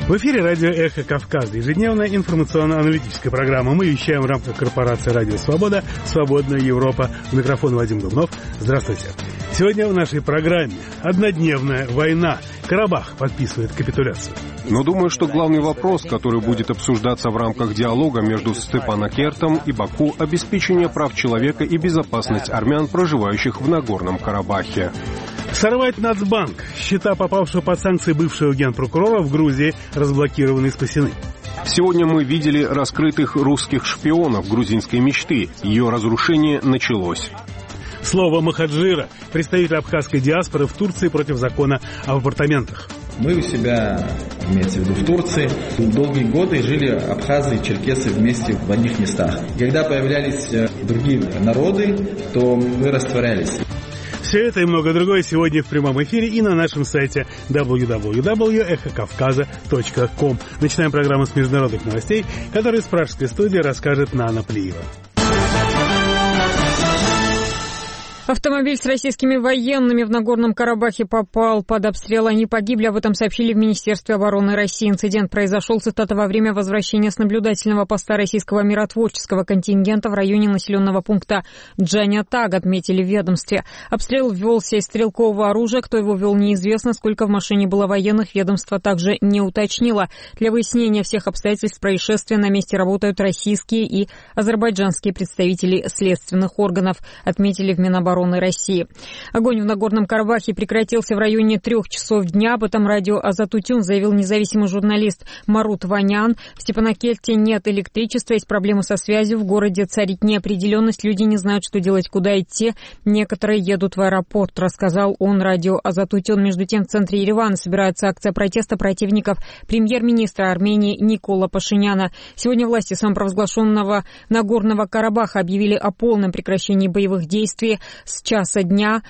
В эфире радио «Эхо Кавказа», ежедневная информационно-аналитическая программа. Мы вещаем в рамках корпорации «Радио Свобода», «Свободная Европа». У микрофона Вадим Дубнов. Здравствуйте. Сегодня в нашей программе однодневная война. Карабах подписывает капитуляцию. Но думаю, что главный вопрос, который будет обсуждаться в рамках диалога между Степанакертом и Баку, обеспечение прав человека и безопасность армян, проживающих в Нагорном Карабахе. Сорвать Нацбанк. Счета попавшего под санкции бывшего генпрокурора в Грузии разблокированы и спасены. Сегодня мы видели раскрытых русских шпионов грузинской мечты. Ее разрушение началось. Слово Махаджира, представитель абхазской диаспоры в Турции против закона об апартаментах. Мы у себя, имеется в виду в Турции, долгие годы жили абхазы и черкесы вместе в одних местах. Когда появлялись другие народы, то мы растворялись. Все это и много другое сегодня в прямом эфире и на нашем сайте www.эхокавказа.ком. Начинаем программу с международных новостей, которые с пражской студии расскажет Нана Плиева. Автомобиль с российскими военными в Нагорном Карабахе попал под обстрел. Они погибли, об этом сообщили в Министерстве обороны России. Инцидент произошел, цитата, во время возвращения с наблюдательного поста российского миротворческого контингента в районе населенного пункта Джанятаг, отметили в ведомстве. Обстрел велся из стрелкового оружия. Кто его вел, неизвестно. Сколько в машине было военных, ведомство также не уточнило. Для выяснения всех обстоятельств происшествия на месте работают российские и азербайджанские представители следственных органов, отметили в Минобороны России. Огонь в Нагорном Карабахе прекратился в районе 3 часов дня. Об этом радио Азатутюн заявил независимый журналист Марут Ванян. В Степанакерте нет электричества, есть проблемы со связью. В городе царит неопределенность. Люди не знают, что делать, куда идти. Некоторые едут в аэропорт, рассказал он радио Азатутюн. Между тем, в центре Еревана собирается акция протеста противников премьер-министра Армении Никола Пашиняна. Сегодня власти самопровозглашенного Нагорного Карабаха объявили о полном прекращении боевых действий с часа дня.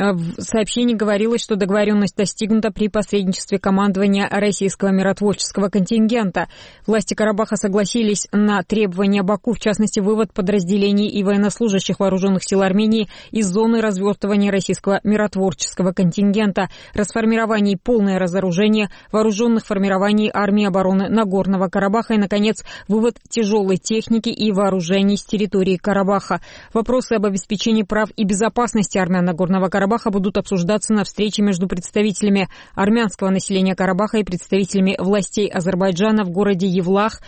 В сообщении говорилось, что договоренность достигнута при посредничестве командования российского миротворческого контингента. Власти Карабаха согласились на требования Баку, в частности, вывод подразделений и военнослужащих вооруженных сил Армении из зоны развертывания российского миротворческого контингента, расформирование и полное разоружение вооруженных формирований армии обороны Нагорного Карабаха и, наконец, вывод тяжелой техники и вооружений с территории Карабаха. Вопросы об обеспечении прав и безопасности армян Нагорного Карабаха будут обсуждаться на встрече между представителями армянского населения Карабаха и представителями властей Азербайджана в городе Евлах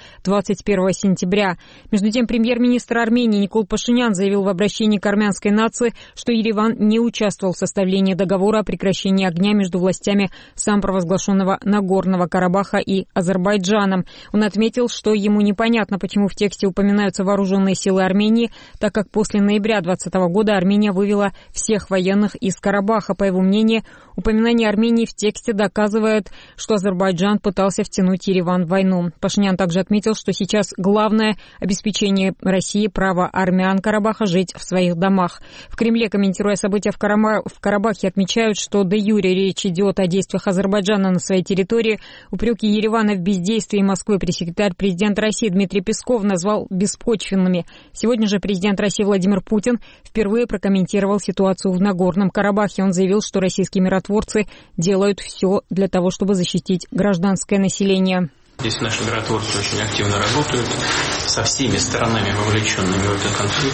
21 сентября. Между тем, премьер-министр Армении Никол Пашинян заявил в обращении к армянской нации, что Ереван не участвовал в составлении договора о прекращении огня между властями самопровозглашенного Нагорного Карабаха и Азербайджаном. Он отметил, что ему непонятно, почему в тексте упоминаются вооруженные силы Армении, так как после ноября 2020 года Армения вывела всех военных из Карабаха. По его мнению, упоминание Армении в тексте доказывает, что Азербайджан пытался втянуть Ереван в войну. Пашинян также отметил, что сейчас главное – обеспечение России права армян Карабаха жить в своих домах. В Кремле, комментируя события в Карабахе, отмечают, что де юре речь идет о действиях Азербайджана на своей территории. Упреки Еревана в бездействии Москвы пресс-секретарь президента России Дмитрий Песков назвал беспочвенными. Сегодня же президент России Владимир Путин впервые прокомментировал ситуацию в Нагорном Карабахе. Он заявил, что российские миротворцы делают все для того, чтобы защитить гражданское население. Здесь наши миротворцы очень активно работают со всеми сторонами, вовлеченными в этот конфликт.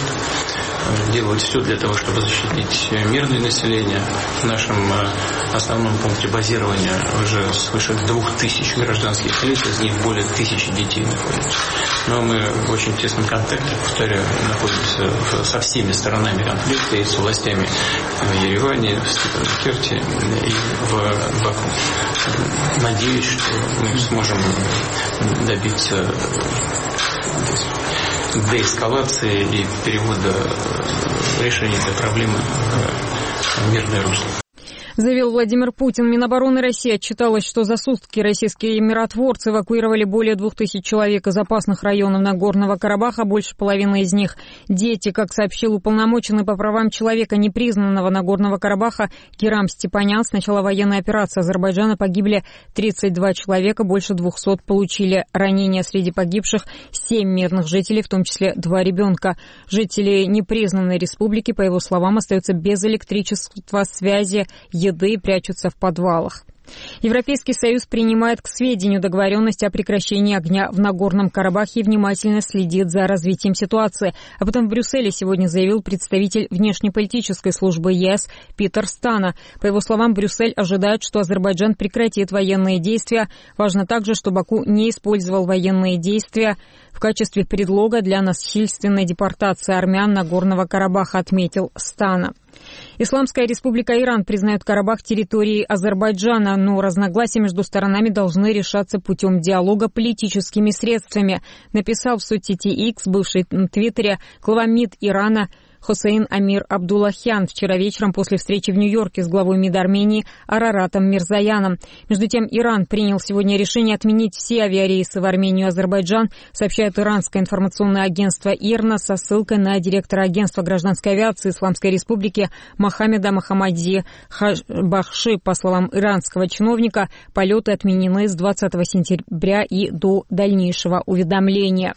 Делают все для того, чтобы защитить мирное население. В нашем основном пункте базирования уже свыше 2000 гражданских лиц, из них более 1000 детей находятся. Но мы в очень тесном контакте, повторяю, находимся со всеми сторонами конфликта и с властями в Ереване, в Степанакерте и в Баку. Надеюсь, что мы сможем добиться деэскалации и перевода решения этой проблемы в мирное русло. Заявил Владимир Путин. Минобороны России отчиталось, что за сутки российские миротворцы эвакуировали более 2000 человек из опасных районов Нагорного Карабаха, больше половины из них дети. Как сообщил уполномоченный по правам человека непризнанного Нагорного Карабаха Керам Степанян, с начала военной операции Азербайджана погибли 32 человека, больше 200 получили ранения. Среди погибших 7 мирных жителей, в том числе 2 ребенка. Жители непризнанной республики, по его словам, остаются без электричества, связи, еды и прячутся в подвалах. Европейский Союз принимает к сведению договоренность о прекращении огня в Нагорном Карабахе и внимательно следит за развитием ситуации. Об этом в Брюсселе сегодня заявил представитель внешнеполитической службы ЕС Питер Стана. По его словам, Брюссель ожидает, что Азербайджан прекратит военные действия. Важно также, что Баку не использовал военные действия в качестве предлога для насильственной депортации армян Нагорного Карабаха, отметил Стана. Исламская республика Иран признает Карабах территорией Азербайджана, но разногласия между сторонами должны решаться путем диалога политическими средствами, написал в соцсети X, бывшей в Твиттере, глава МИД Ирана Хосейн Амир Абдуллахян вчера вечером после встречи в Нью-Йорке с главой МИД Армении Араратом Мирзояном. Между тем, Иран принял сегодня решение отменить все авиарейсы в Армению и Азербайджан, сообщает иранское информационное агентство ИРНА со ссылкой на директора агентства гражданской авиации Исламской республики Мохаммеда Мохаммади Бахши. По словам иранского чиновника, полеты отменены с 20 сентября и до дальнейшего уведомления.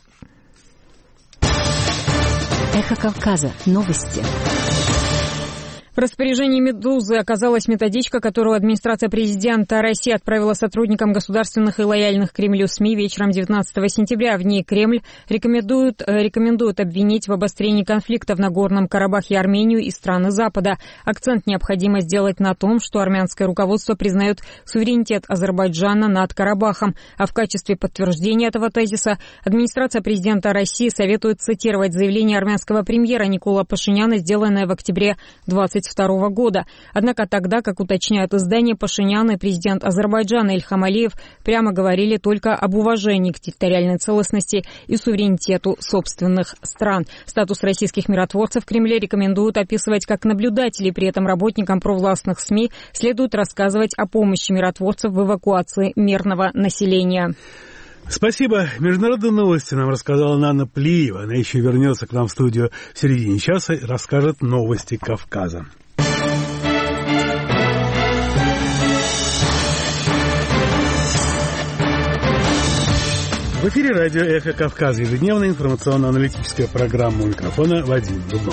Эхо Кавказа. Новости. В распоряжении «Медузы» оказалась методичка, которую администрация президента России отправила сотрудникам государственных и лояльных Кремлю СМИ вечером 19 сентября. В ней Кремль рекомендует обвинить в обострении конфликта в Нагорном Карабахе Армению и страны Запада. Акцент необходимо сделать на том, что армянское руководство признает суверенитет Азербайджана над Карабахом. А в качестве подтверждения этого тезиса администрация президента России советует цитировать заявление армянского премьера Никола Пашиняна, сделанное в октябре 2022 года. Однако тогда, как уточняют издания, Пашинян и президент Азербайджана Ильхам Алиев прямо говорили только об уважении к территориальной целостности и суверенитету собственных стран. Статус российских миротворцев в Кремле рекомендуют описывать как наблюдателей, при этом работникам провластных СМИ следует рассказывать о помощи миротворцев в эвакуации мирного населения. Спасибо. Международные новости нам рассказала Нана Плиева. Она еще вернется к нам в студию в середине часа и расскажет новости Кавказа. В эфире радио «Эхо Кавказа», ежедневная информационно-аналитическая программа. У микрофона Вадим Дубнов.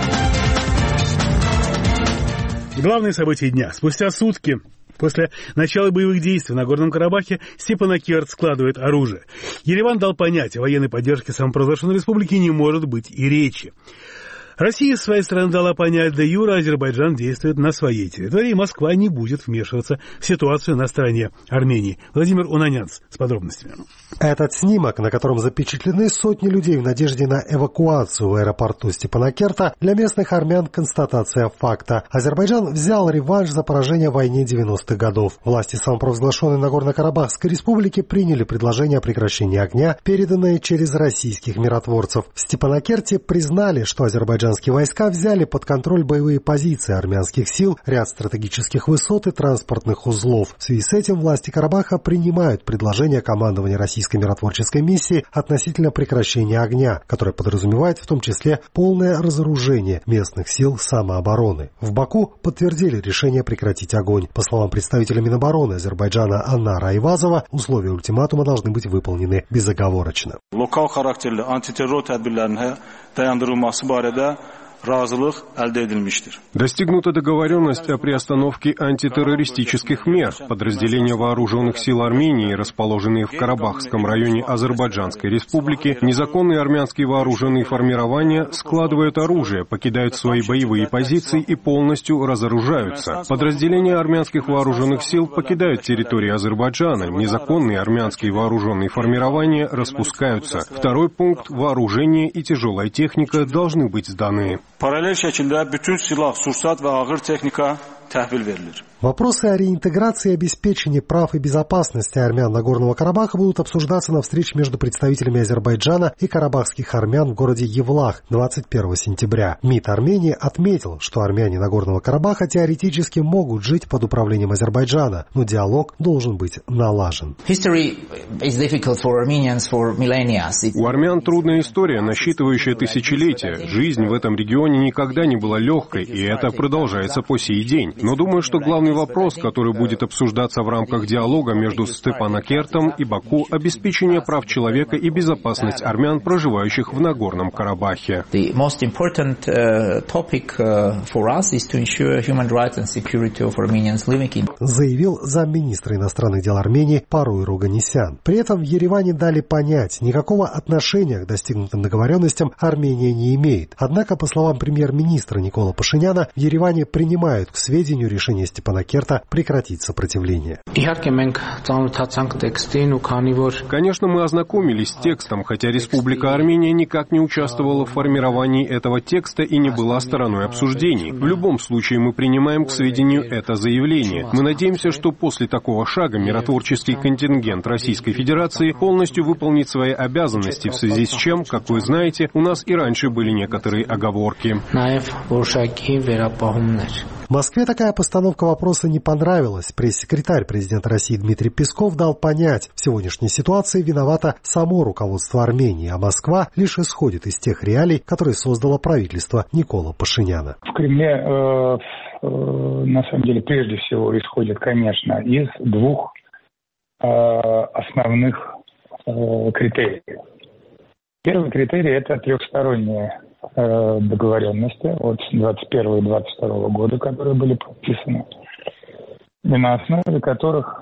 Главные события дня. Спустя сутки после начала боевых действий в Нагорном Карабахе Степанакерт складывает оружие. Ереван дал понять, о военной поддержке самопровозглашенной республики не может быть и речи. Россия, с своей стороны, дала понять, де юре Азербайджан действует на своей территории, и Москва не будет вмешиваться в ситуацию на стороне Армении. Владимир Унанянц с подробностями. Этот снимок, на котором запечатлены сотни людей в надежде на эвакуацию в аэропорту Степанакерта, для местных армян констатация факта. Азербайджан взял реванш за поражение в войне 90-х годов. Власти самопровозглашенной Нагорно-Карабахской республики приняли предложение о прекращении огня, переданное через российских миротворцев. В Степанакерте признали, что азербайджанские войска взяли под контроль боевые позиции армянских сил, ряд стратегических высот и транспортных узлов. В связи с этим власти Карабаха принимают предложение командования российской миротворческой миссии относительно прекращения огня, которое подразумевает в том числе полное разоружение местных сил самообороны. В Баку подтвердили решение прекратить огонь. По словам представителя Минобороны Азербайджана Аннара Айвазова, условия ультиматума должны быть выполнены безоговорочно. Lokal xarakterli antiterror tədbirlərinin dayandırılması barədə razılıq əldə edilmişdir. Достигнута договоренность о приостановке антитеррористических мер. Подразделения вооруженных сил Армении, расположенные в Карабахском районе Азербайджанской республики, незаконные армянские вооруженные формирования складывают оружие, покидают свои боевые позиции и полностью разоружаются. Подразделения армянских вооруженных сил покидают территорию Азербайджана. Незаконные армянские вооруженные формирования распускаются. Второй пункт – вооружение и тяжелая техника должны быть сданы. Paralel şəkildə bütün silah, sursat və ağır texnika təhvil verilir. Вопросы о реинтеграции и обеспечении прав и безопасности армян Нагорного Карабаха будут обсуждаться на встрече между представителями Азербайджана и карабахских армян в городе Евлах 21 сентября. МИД Армении отметил, что армяне Нагорного Карабаха теоретически могут жить под управлением Азербайджана, но диалог должен быть налажен. У армян трудная история, насчитывающая тысячелетия. Жизнь в этом регионе никогда не была легкой, и это продолжается по сей день. Но думаю, что главный главный вопрос, который будет обсуждаться в рамках диалога между Степанакертом и Баку, обеспечение прав человека и безопасность армян, проживающих в Нагорном Карабахе. Заявил замминистра иностранных дел Армении Паруй Оганесян. При этом в Ереване дали понять, никакого отношения к достигнутым договоренностям Армения не имеет. Однако, по словам премьер-министра Никола Пашиняна, в Ереване принимают к сведению решение Степанакерта прекратить сопротивление. Конечно, мы ознакомились с текстом, хотя Республика Армения никак не участвовала в формировании этого текста и не была стороной обсуждений. В любом случае мы принимаем к сведению это заявление. Мы надеемся, что после такого шага миротворческий контингент Российской Федерации полностью выполнит свои обязанности, в связи с чем, как вы знаете, у нас и раньше были некоторые оговорки. Москве такая постановка вопроса не понравилась. Пресс-секретарь президента России Дмитрий Песков дал понять, в сегодняшней ситуации виновато само руководство Армении, а Москва лишь исходит из тех реалий, которые создало правительство Никола Пашиняна. В Кремле, на самом деле, прежде всего исходит, конечно, из двух основных критериев. Первый критерий – это трехсторонние договоренности от 2021 и 2022 года, которые были подписаны, и на основе которых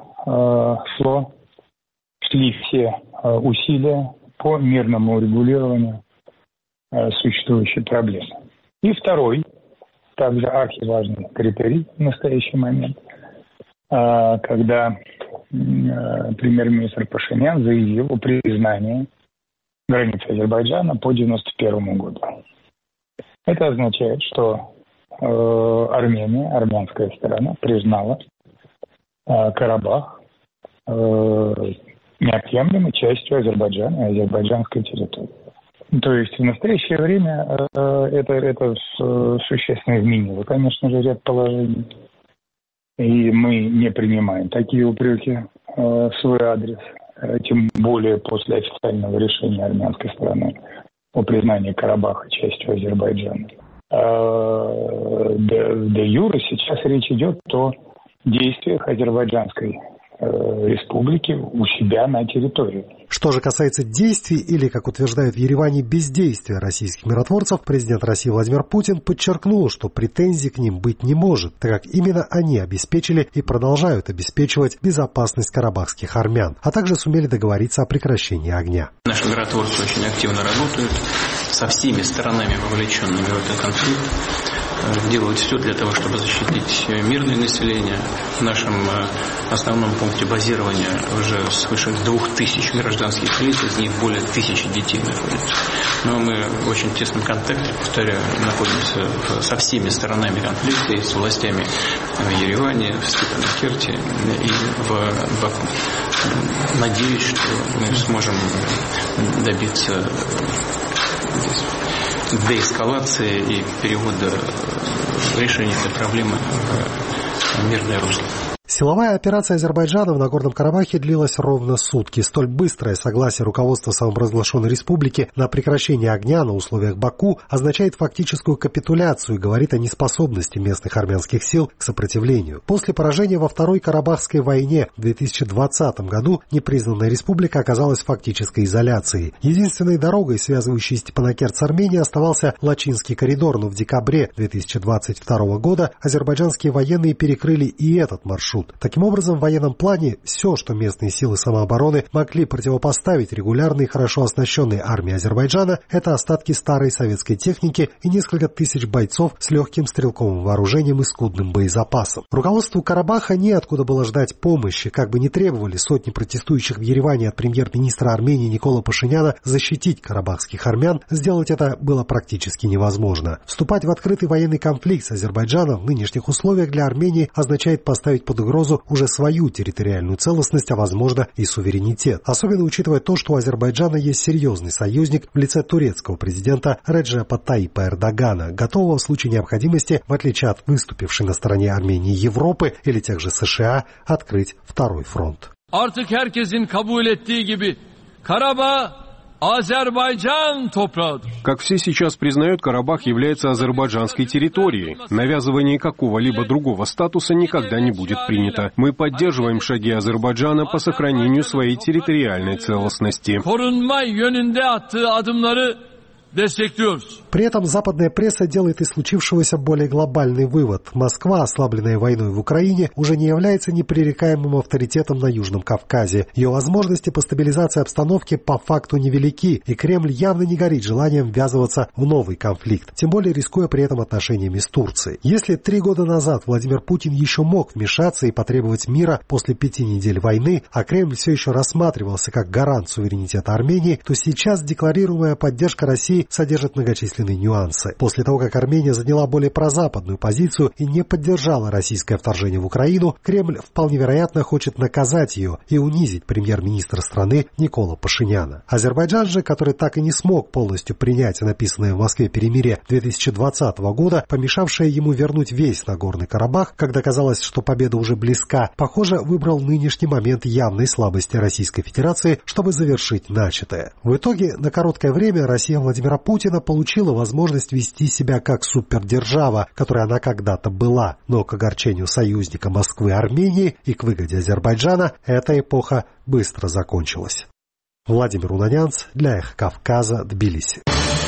шли все усилия по мирному урегулированию существующей проблемы. И второй, также архиважный критерий в настоящий момент, когда премьер-министр Пашинян заявил о признании границы Азербайджана по 1991 году. Это означает, что Армения, армянская сторона, признала Карабах неотъемлемой частью Азербайджана и азербайджанской территории. То есть в настоящее время это существенно изменило, конечно же, ряд положений. И мы не принимаем такие упреки в свой адрес, тем более после официального решения армянской стороны о признании Карабаха частью Азербайджана. Де юре сейчас речь идет о действиях Азербайджанской республики у себя на территории. Что же касается действий или, как утверждают в Ереване, бездействия российских миротворцев, президент России Владимир Путин подчеркнул, что претензий к ним быть не может, так как именно они обеспечили и продолжают обеспечивать безопасность карабахских армян, а также сумели договориться о прекращении огня. Наши миротворцы очень активно работают со всеми сторонами, вовлеченными в этот конфликт, делают все для того, чтобы защитить мирное население. В нашем основном пункте базирования уже свыше 2000 гражданских лиц, из них более 1000 детей находятся. Но мы в очень тесном контакте, повторяю, находимся со всеми сторонами конфликта, и с властями в Ереване, в Степанакерте и в Баку. Надеюсь, что мы сможем добиться деэскалации и перевода решения этой проблемы в мирное русло. Силовая операция Азербайджана в Нагорном Карабахе длилась ровно сутки. Столь быстрое согласие руководства самопровозглашенной республики на прекращение огня на условиях Баку означает фактическую капитуляцию и говорит о неспособности местных армянских сил к сопротивлению. После поражения во Второй Карабахской войне в 2020 году непризнанная республика оказалась в фактической изоляции. Единственной дорогой, связывающей Степанакерт с Арменией, оставался Лачинский коридор, но в декабре 2022 года азербайджанские военные перекрыли и этот маршрут. Таким образом, в военном плане все, что местные силы самообороны могли противопоставить регулярной и хорошо оснащенной армии Азербайджана, это остатки старой советской техники и несколько тысяч бойцов с легким стрелковым вооружением и скудным боезапасом. Руководству Карабаха неоткуда было ждать помощи, как бы ни требовали сотни протестующих в Ереване от премьер-министра Армении Никола Пашиняна защитить карабахских армян, сделать это было практически невозможно. Вступать в открытый военный конфликт с Азербайджаном в нынешних условиях для Армении означает поставить под угрозу уже свою территориальную целостность, а возможно и суверенитет. Особенно учитывая то, что у Азербайджана есть серьезный союзник в лице турецкого президента Реджепа Тайипа Эрдогана, готового в случае необходимости, в отличие от выступившей на стороне Армении Европы или тех же США, открыть второй фронт. Artık herkesin kabul ettiği gibi Karabağ Как все сейчас признают, Карабах является азербайджанской территорией. Навязывание какого-либо другого статуса никогда не будет принято. Мы поддерживаем шаги Азербайджана по сохранению своей территориальной целостности. При этом западная пресса делает из случившегося более глобальный вывод. Москва, ослабленная войной в Украине, уже не является непререкаемым авторитетом на Южном Кавказе. Ее возможности по стабилизации обстановки по факту невелики, и Кремль явно не горит желанием ввязываться в новый конфликт, тем более рискуя при этом отношениями с Турцией. Если 3 года назад Владимир Путин еще мог вмешаться и потребовать мира после 5 недель войны, а Кремль все еще рассматривался как гарант суверенитета Армении, то сейчас декларируемая поддержка России содержит многочисленные нюансы. После того, как Армения заняла более прозападную позицию и не поддержала российское вторжение в Украину, Кремль вполне вероятно хочет наказать ее и унизить премьер-министра страны Никола Пашиняна. Азербайджан же, который так и не смог полностью принять написанное в Москве перемирие 2020 года, помешавшее ему вернуть весь Нагорный Карабах, когда казалось, что победа уже близка, похоже, выбрал нынешний момент явной слабости Российской Федерации, чтобы завершить начатое. В итоге, на короткое время Россия Владимира Путина получила возможность вести себя как супердержава, которой она когда-то была, но к огорчению союзника Москвы Армении и к выгоде Азербайджана эта эпоха быстро закончилась. Владимир Унанянц для «Эхо Кавказа», Тбилиси.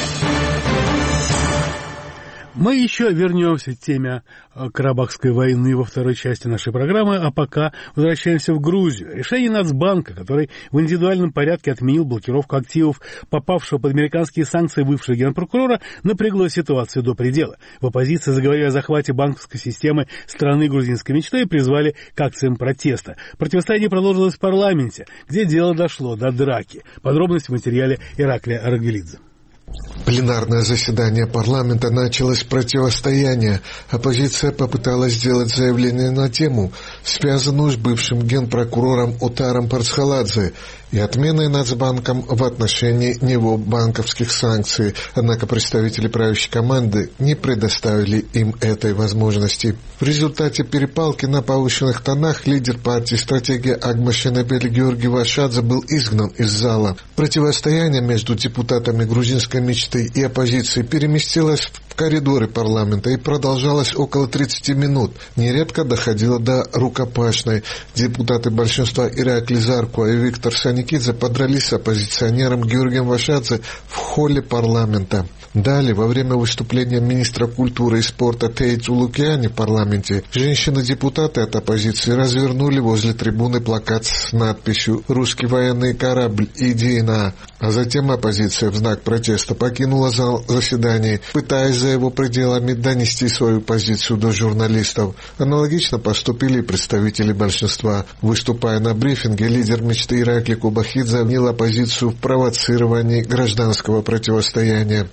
Мы еще вернемся к теме Карабахской войны во второй части нашей программы, а пока возвращаемся в Грузию. Решение Нацбанка, который в индивидуальном порядке отменил блокировку активов попавшего под американские санкции бывшего генпрокурора, напрягло ситуацию до предела. В оппозиции заговорили о захвате банковской системы страны грузинской мечты и призвали к акциям протеста. Противостояние продолжилось в парламенте, где дело дошло до драки. Подробности в материале Ираклия Арагвелидзе. Пленарное заседание парламента началось с противостояния. Оппозиция попыталась сделать заявление на тему, связанную с бывшим генпрокурором Отаром Парцхаладзе и отменой Нацбанком в отношении него банковских санкций. Однако представители правящей команды не предоставили им этой возможности. В результате перепалки на повышенных тонах лидер партии «Стратегия» Агма Шенебели Георгий Вашадзе был изгнан из зала. Противостояние между депутатами грузинской мечты и оппозиции переместилось в коридоры парламента и продолжалось около 30 минут. Нередко доходило до рукопашной. Депутаты большинства Иракли Зарко и Виктор Саникидзе подрались с оппозиционером Георгием Вашадзе в холле парламента. Далее, во время выступления министра культуры и спорта Тейцу Лукиани в парламенте, женщины-депутаты от оппозиции развернули возле трибуны плакат с надписью «Русский военный корабль, иди на». А затем оппозиция в знак протеста покинула зал заседаний, пытаясь за его пределами донести свою позицию до журналистов. Аналогично поступили и представители большинства. Выступая на брифинге, лидер мечты Иракли Кубахидзе обвинил оппозицию в провоцировании гражданского противостояния.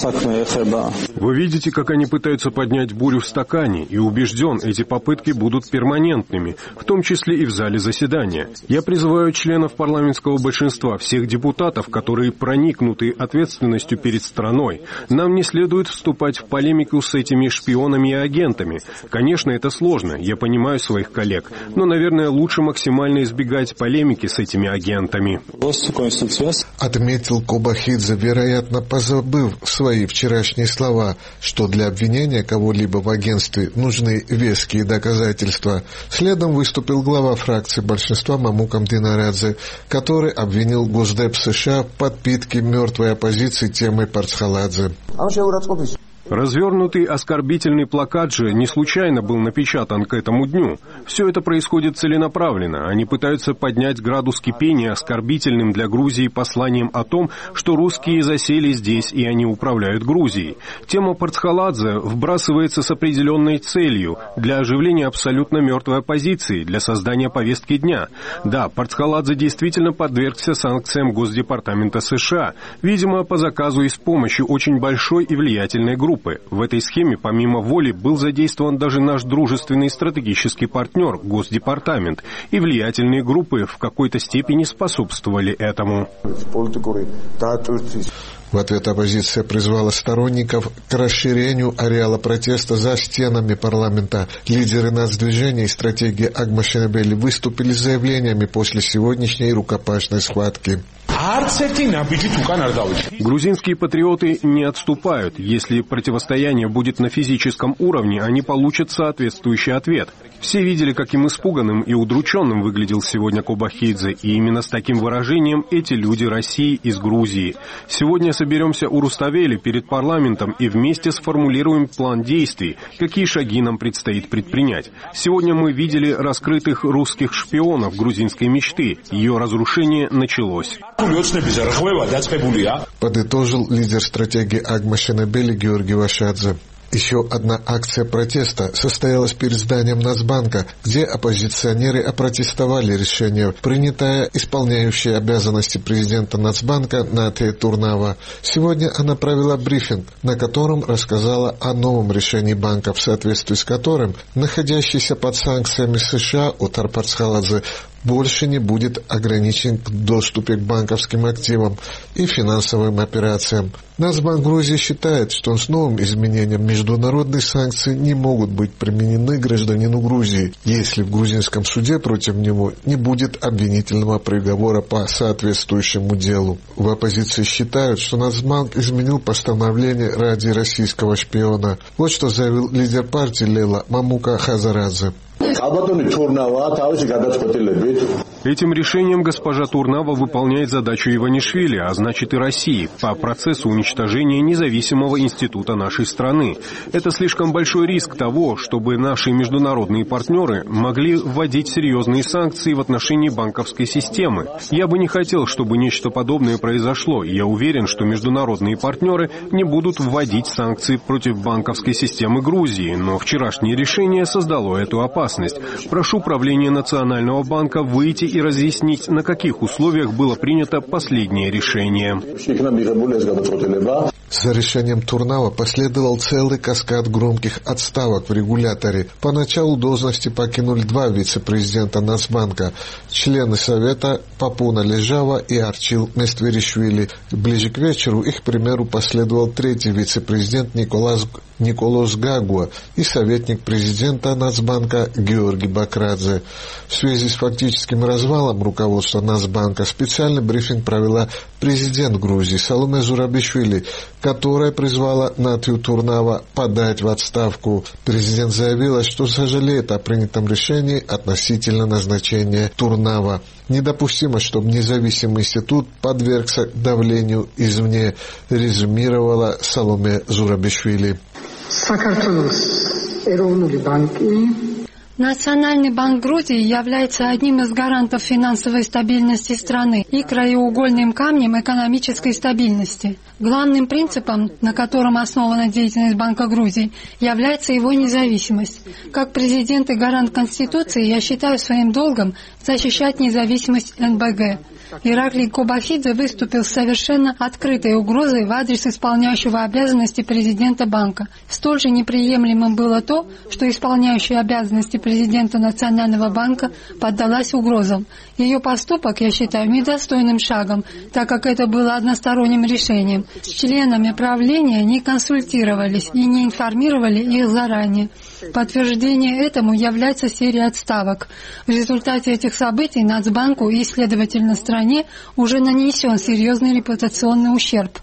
Вы видите, как они пытаются поднять бурю в стакане, и убежден, эти попытки будут перманентными, в том числе и в зале заседания. Я призываю членов парламентского большинства, всех депутатов, которые проникнуты ответственностью перед страной. Нам не следует вступать в полемику с этими шпионами и агентами. Конечно, это сложно, я понимаю своих коллег, но, наверное, лучше максимально избегать полемики с этими агентами. Отметил Кубахидзе, вероятно, позабыв свои вчерашние слова, что для обвинения кого-либо в агентстве нужны веские доказательства. Следом выступил глава фракции большинства Мамукам Динарадзе, который обвинил Госдеп США в подпитке мертвой оппозиции темой Парцхаладзе. Развернутый оскорбительный плакат же не случайно был напечатан к этому дню. Все это происходит целенаправленно. Они пытаются поднять градус кипения оскорбительным для Грузии посланием о том, что русские засели здесь и они управляют Грузией. Тема Парцхаладзе вбрасывается с определенной целью для оживления абсолютно мертвой оппозиции, для создания повестки дня. Да, Парцхаладзе действительно подвергся санкциям Госдепартамента США, видимо, по заказу и с помощью очень большой и влиятельной группы. В этой схеме, помимо воли, был задействован даже наш дружественный стратегический партнер, Госдепартамент, и влиятельные группы в какой-то степени способствовали этому. В ответ оппозиция призвала сторонников к расширению ареала протеста за стенами парламента. Лидеры нацдвижения и стратегии Агма Шенебели выступили с заявлениями после сегодняшней рукопашной схватки. Грузинские патриоты не отступают. Если противостояние будет на физическом уровне, они получат соответствующий ответ. Все видели, каким испуганным и удрученным выглядел сегодня Кобахидзе, и именно с таким выражением эти люди России из Грузии. Сегодня соберемся у Руставели перед парламентом и вместе сформулируем план действий, какие шаги нам предстоит предпринять. Сегодня мы видели раскрытых русских шпионов грузинской мечты. Ее разрушение началось. Подытожил лидер стратегии Агмашенабели Георгий Вашадзе. Еще одна акция протеста состоялась перед зданием Нацбанка, где оппозиционеры опротестовали решение, принятое исполняющей обязанности президента Нацбанка Наталья Турнава. Сегодня она провела брифинг, на котором рассказала о новом решении банка, в соответствии с которым находящийся под санкциями США Отар Парцхаладзе больше не будет ограничен в доступе к банковским активам и финансовым операциям. Нацбанк Грузии считает, что с новым изменением международные санкции не могут быть применены гражданину Грузии, если в грузинском суде против него не будет обвинительного приговора по соответствующему делу. В оппозиции считают, что Нацбанк изменил постановление ради российского шпиона. Вот что заявил лидер партии Лейла Мамука Хазарадзе. Этим решением госпожа Турнава выполняет задачу Иванишвили, а значит и России, по процессу уничтожения независимого института нашей страны. Это слишком большой риск того, чтобы наши международные партнеры могли вводить серьезные санкции в отношении банковской системы. Я бы не хотел, чтобы нечто подобное произошло, и я уверен, что международные партнеры не будут вводить санкции против банковской системы Грузии, но вчерашнее решение создало эту опасность. Прошу правление Национального банка выйти и разъяснить, на каких условиях было принято последнее решение. За решением Турнава последовал целый каскад громких отставок в регуляторе. Поначалу должности покинули два вице-президента Нацбанка, члены Совета Папуна Лежава и Арчил Местверишвили. Ближе к вечеру их примеру последовал третий вице-президент Николос Гагуа и советник президента Нацбанка Георгий Бакрадзе. В связи с фактическим развалом руководства Нацбанка специальный брифинг провела президент Грузии Саломе Зурабишвили, которая призвала Наталью Турнава подать в отставку. Президент заявила, что сожалеет о принятом решении относительно назначения Турнава. Недопустимо, чтобы независимый институт подвергся давлению извне, резюмировала Саломе Зурабишвили. Национальный банк Грузии является одним из гарантов финансовой стабильности страны и краеугольным камнем экономической стабильности. Главным принципом, на котором основана деятельность Банка Грузии, является его независимость. Как президент и гарант Конституции я считаю своим долгом защищать независимость НБГ. Ираклий Кобахидзе выступил с совершенно открытой угрозой в адрес исполняющего обязанности президента банка. Столь же неприемлемым было то, что исполняющая обязанности президента Национального банка поддалась угрозам. Ее поступок я считаю недостойным шагом, так как это было односторонним решением. С членами правления не консультировались и не информировали их заранее. Подтверждение этому является серия отставок. В результате этих событий Нацбанку и, следовательно, стране уже нанесен серьезный репутационный ущерб.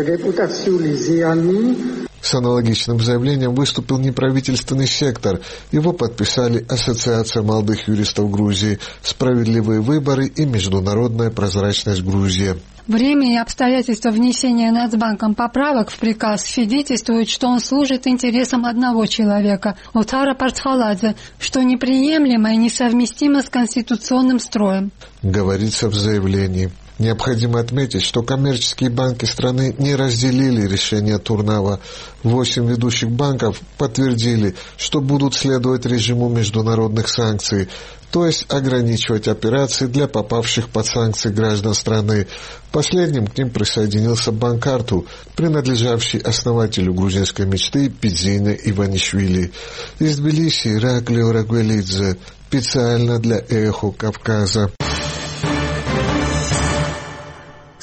С аналогичным заявлением выступил неправительственный сектор. Его подписали Ассоциация молодых юристов Грузии, «Справедливые выборы» и Международная прозрачность Грузии. Время и обстоятельства внесения Нацбанком поправок в приказ свидетельствуют, что он служит интересам одного человека – Отара Парцхаладзе, что неприемлемо и несовместимо с конституционным строем. Говорится в заявлении. Необходимо отметить, что коммерческие банки страны не разделили решение Турнава. 8 ведущих банков подтвердили, что будут следовать режиму международных санкций, то есть ограничивать операции для попавших под санкции граждан страны. Последним к ним присоединился Банк Арту, принадлежавший основателю грузинской мечты Бидзине Иванишвили. Из Тбилиси Ираклий Орагвелидзе, специально для «Эхо Кавказа».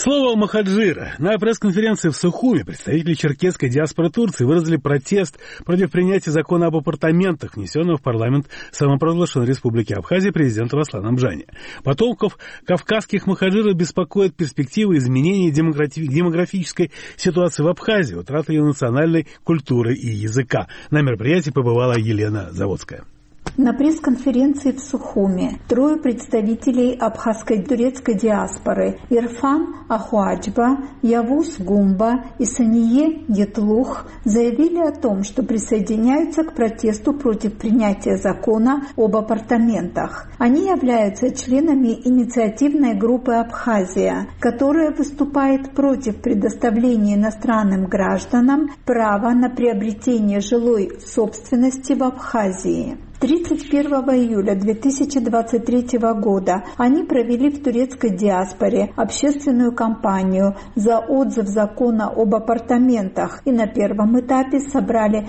Слово «махаджира». На пресс-конференции в Сухуми представители черкесской диаспоры Турции выразили протест против принятия закона об апартаментах, внесенного в парламент самопровозглашенной республики Абхазия президентом Асланом Джани. Потомков кавказских махаджиров беспокоит перспективы изменения демографической ситуации в Абхазии, утрата ее национальной культуры и языка. На мероприятии побывала Елена Заводская. На пресс-конференции в Сухуми трое представителей абхазской турецкой диаспоры Ирфан Ахуаджба, Явуз Гумба и Сание Етлух заявили о том, что присоединяются к протесту против принятия закона об апартаментах. Они являются членами инициативной группы «Абхазия», которая выступает против предоставления иностранным гражданам права на приобретение жилой собственности в Абхазии. 31 июля 2023 года они провели в турецкой диаспоре общественную кампанию за отзыв закона об апартаментах и на первом этапе собрали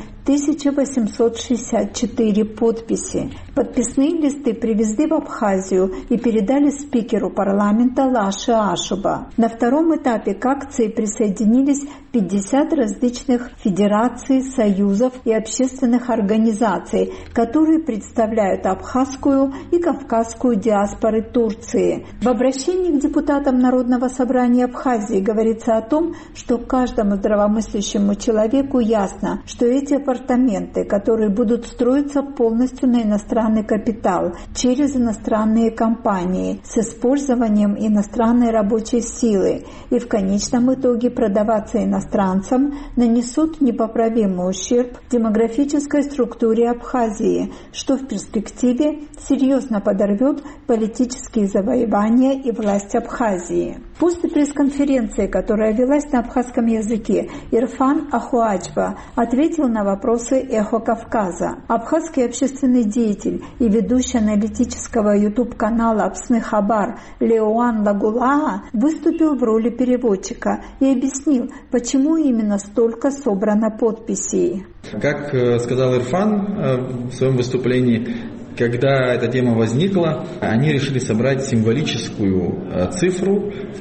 1864 подписи. Подписные листы привезли в Абхазию и передали спикеру парламента Лаше Ашуба. На втором этапе к акции присоединились 50 различных федераций, союзов и общественных организаций, которые представляют абхазскую и кавказскую диаспоры Турции. В обращении к депутатам Народного собрания Абхазии говорится о том, что каждому здравомыслящему человеку ясно, что эти апартаменты, которые будут строиться полностью на иностранный капитал, через иностранные компании, с использованием иностранной рабочей силы и в конечном итоге продаваться иностранцам, нанесут непоправимый ущерб демографической структуре Абхазии, что в перспективе серьезно подорвет политические завоевания и власть Абхазии. После пресс-конференции, которая велась на абхазском языке, Ирфан Ахуаджба ответил на вопросы «Эхо Кавказа». Абхазский общественный деятель и ведущий аналитического YouTube-канала «Апсны Хабар» Леоан Лагулаа выступил в роли переводчика и объяснил, почему именно столько собрано подписей. Как сказал Ирфан в своем выступлении, когда эта тема возникла, они решили собрать символическую цифру в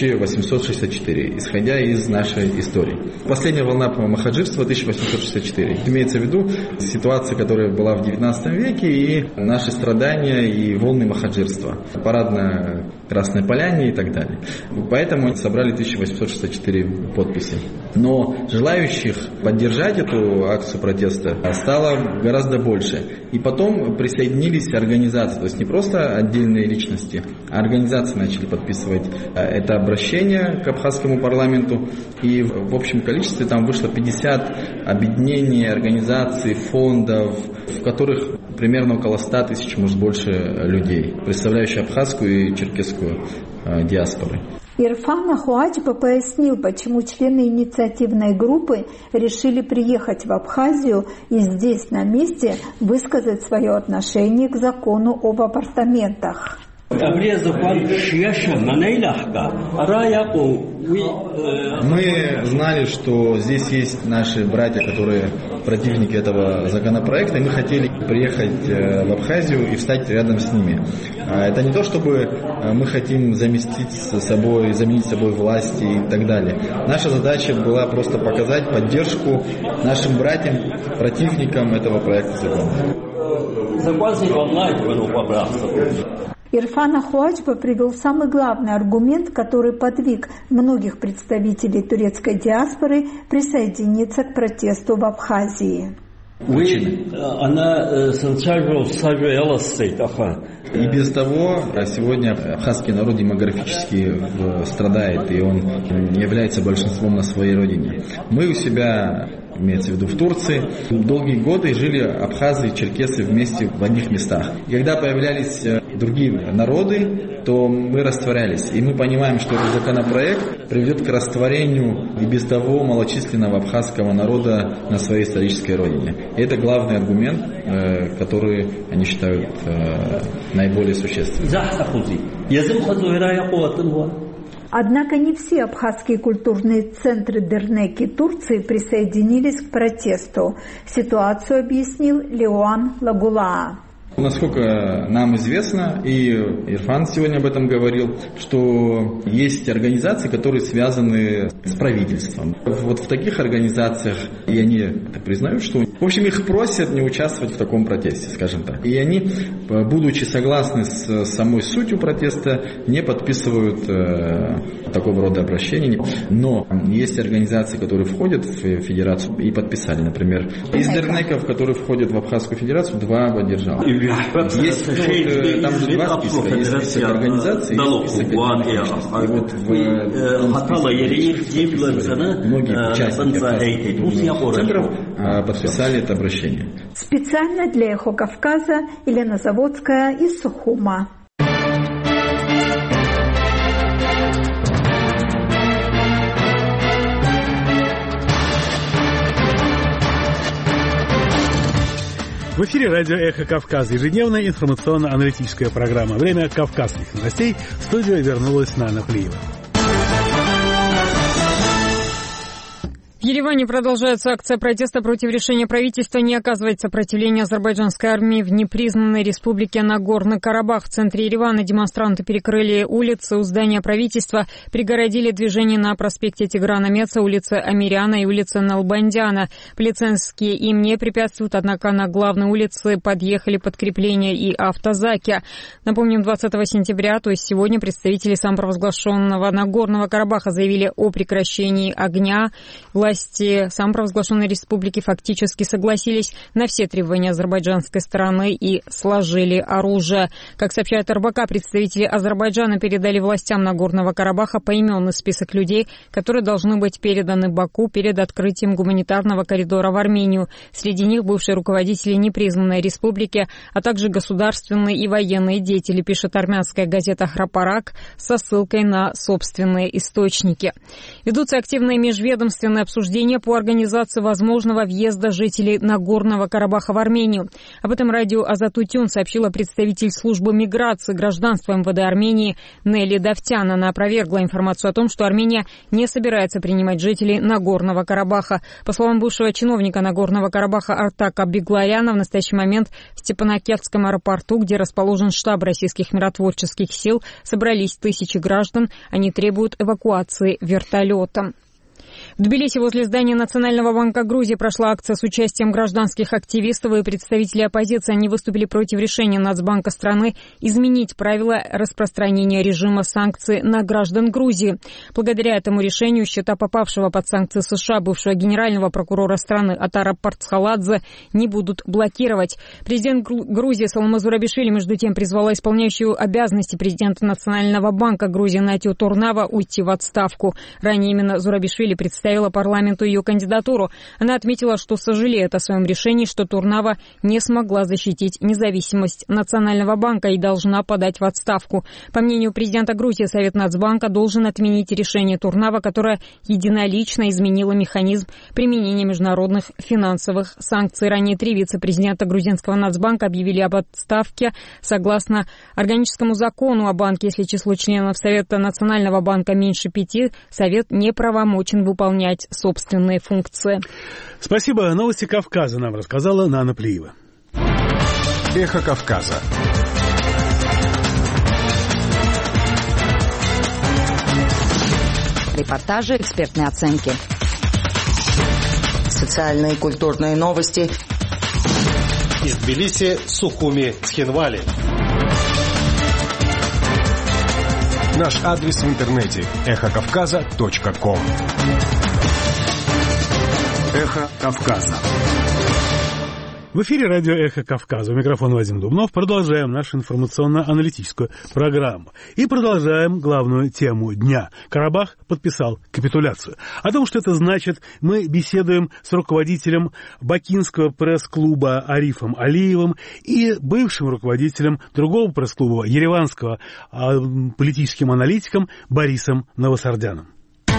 1864, исходя из нашей истории. Последняя волна махаджирства 1864. Имеется в виду ситуация, которая была в XIX веке, и наши страдания и волны махаджирства. Парад на Красной Поляне и так далее. Поэтому собрали 1864 подписи. Но желающих поддержать эту акцию протеста стало гораздо больше. И потом присоединились организации, то есть не просто отдельные личности, а организации начали подписывать это обращение к абхазскому парламенту. И в общем количестве там вышло 50 объединений, организаций, фондов, в которых примерно около 100 тысяч, может больше людей, представляющих абхазскую и черкесскую диаспоры. Ирфан Ахуаджба пояснил, почему члены инициативной группы решили приехать в Абхазию и здесь на месте высказать свое отношение к закону об апартаментах. Мы знали, что здесь есть наши братья, которые противники этого законопроекта, и мы хотели приехать в Абхазию и встать рядом с ними. Это не то, чтобы мы хотим заменить собой власти и так далее. Наша задача была просто показать поддержку нашим братьям, противникам этого проекта закона. Ирфан Ахуаджба привел самый главный аргумент, который подвиг многих представителей турецкой диаспоры присоединиться к протесту в Абхазии. И без того, сегодня абхазский народ демографически страдает, и он является большинством на своей родине. Мы у себя, имеется в виду в Турции, долгие годы жили абхазы и черкесы вместе в одних местах. И когда появлялись другие народы, то мы растворялись. И мы понимаем, что этот законопроект приведет к растворению и без того малочисленного абхазского народа на своей исторической родине. И это главный аргумент, который они считают наиболее существенным. Однако не все абхазские культурные центры Дернеки Турции присоединились к протесту. Ситуацию объяснил Леоан Лагулаа. Насколько нам известно, и Ирфан сегодня об этом говорил, что есть организации, которые связаны с правительством. Вот в таких организациях, и они признают, что... В общем, их просят не участвовать в таком протесте, скажем так. И они, будучи согласны с самой сутью протеста, не подписывают такого рода обращений. Но есть организации, которые входят в федерацию и подписали. Например, из дернеков, которые входят в Абхазскую федерацию, 2 поддержал. Есть, там же 2 списка. Есть список организаций, есть список личностей. И вот в многие участники центров подписали это обращение. Специально для «Эхо Кавказа» Елена Заводская из Сухума. В эфире радио «Эхо Кавказа», ежедневная информационно-аналитическая программа. Время кавказских новостей. В студию вернулась Нана Плиева. В Ереване продолжается акция протеста против решения правительства не оказывать сопротивления азербайджанской армии в непризнанной республике Нагорный Карабах. В центре Еревана демонстранты перекрыли улицы у здания правительства, преградили движение на проспекте Тиграна Меца, улице Амиряна и улице Налбандяна. Полицейские им не препятствуют, однако на главной улице подъехали подкрепления и автозаки. Напомним, 20 сентября, то есть сегодня, представители самопровозглашенного Нагорного Карабаха заявили о прекращении огня. Власти самопровозглашенной республики фактически согласились на все требования азербайджанской стороны и сложили оружие. Как сообщает РБК, представители Азербайджана передали властям Нагорного Карабаха поименный список людей, которые должны быть переданы Баку перед открытием гуманитарного коридора в Армению. Среди них бывшие руководители непризнанной республики, а также государственные и военные деятели, пишет армянская газета «Храпарак» со ссылкой на собственные источники. Ведутся активные межведомственные обсуждения по организации возможного въезда жителей Нагорного Карабаха в Армению. Об этом радио «Азатутюн» сообщила представитель службы миграции гражданства МВД Армении Нелли Давтян. Она опровергла информацию о том, что Армения не собирается принимать жителей Нагорного Карабаха. По словам бывшего чиновника Нагорного Карабаха Артака Бегларяна, в настоящий момент в Степанакертском аэропорту, где расположен штаб российских миротворческих сил, собрались тысячи граждан. Они требуют эвакуации вертолетом. В Тбилиси возле здания Национального банка Грузии прошла акция с участием гражданских активистов и представителей оппозиции. Они выступили против решения Нацбанка страны изменить правила распространения режима санкций на граждан Грузии. Благодаря этому решению счета попавшего под санкции США бывшего генерального прокурора страны Атара Парцхаладзе не будут блокировать. Президент Грузии Саломе Зурабишвили, между тем, призвала исполняющую обязанности президента Национального банка Грузии Натию Турнава уйти в отставку. Ранее именно Зурабишвили представила парламенту ее кандидатуру. Она отметила, что сожалеет о своем решении, что Турнава не смогла защитить независимость Национального банка и должна подать в отставку. По мнению президента Грузии, Совет Нацбанка должен отменить решение Турнава, которое единолично изменило механизм применения международных финансовых санкций. Ранее 3 вице-президента грузинского Нацбанка объявили об отставке. Согласно органическому закону о банке, если число членов Совета Национального банка меньше 5, Совет не правомочен выполнять собственные функции. Спасибо. Новости Кавказа нам рассказала Нана Плиева. Эхо Кавказа. Репортажи, экспертные оценки. Социальные и культурные новости. Из Тбилиси, Сухуми, Цхинвали. Наш адрес в интернете – эхокавказа.ком. Эхо Кавказа. В эфире радио «Эхо Кавказа». У микрофона Вадим Дубнов. Продолжаем нашу информационно-аналитическую программу. И продолжаем главную тему дня. Карабах подписал капитуляцию. О том, что это значит, мы беседуем с руководителем бакинского пресс-клуба Арифом Алиевым и бывшим руководителем другого пресс-клуба, ереванского, политическим аналитиком Борисом Новосардяном.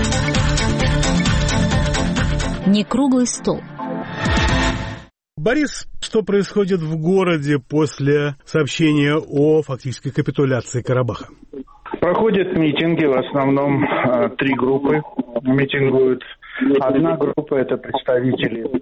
Не круглый стол. Борис, что происходит в городе после сообщения о фактической капитуляции Карабаха? Проходят митинги, в основном 3 группы митингуют. Одна группа – это представители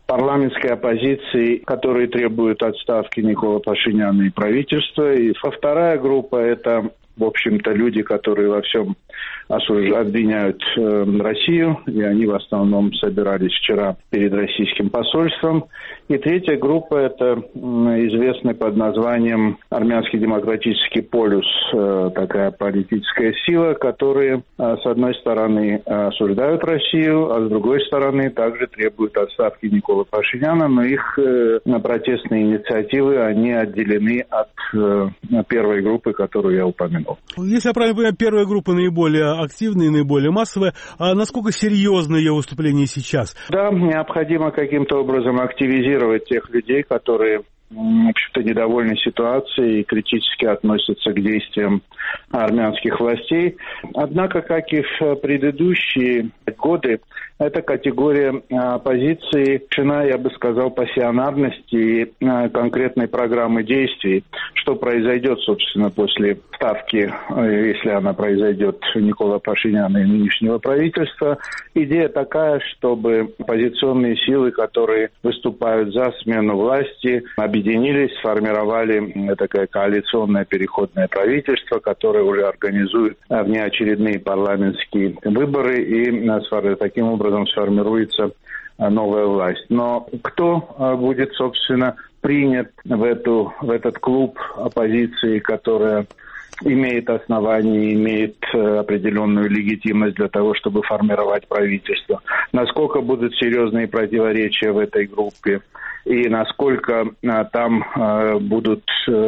парламентской оппозиции, которые требуют отставки Никола Пашиняна и правительства. И вторая группа – это, в общем-то, люди, которые во всем обвиняют Россию, и они в основном собирались вчера перед российским посольством. И третья группа – это известный под названием Армянский демократический полюс, такая политическая сила, которые, с одной стороны, осуждают Россию, а с другой стороны, также требуют отставки Никола Пашиняна, но их протестные инициативы, они отделены от первой группы, которую я упомянул. Если я правильно понимаю, первая группа наиболее активная и наиболее массовая. А насколько серьезно ее выступление сейчас? Да, необходимо каким-то образом активизировать тех людей, которые, в общем-то, недовольны ситуацией и критически относятся к действиям армянских властей. Однако, как и в предыдущие годы, эта категория оппозиции лишена, я бы сказал, пассионарности и конкретной программы действий. Что произойдет, собственно, после ставки, если она произойдет, Никола Пашиняна и нынешнего правительства. Идея такая, чтобы оппозиционные силы, которые выступают за смену власти, объединились, сформировали такое коалиционное переходное правительство, которое уже организует внеочередные парламентские выборы и таким образом сформируется новая власть. Но кто будет, собственно, принят в этот клуб оппозиции, которая имеет основания, имеет определенную легитимность для того, чтобы формировать правительство? Насколько будут серьезные противоречия в этой группе? И насколько там будут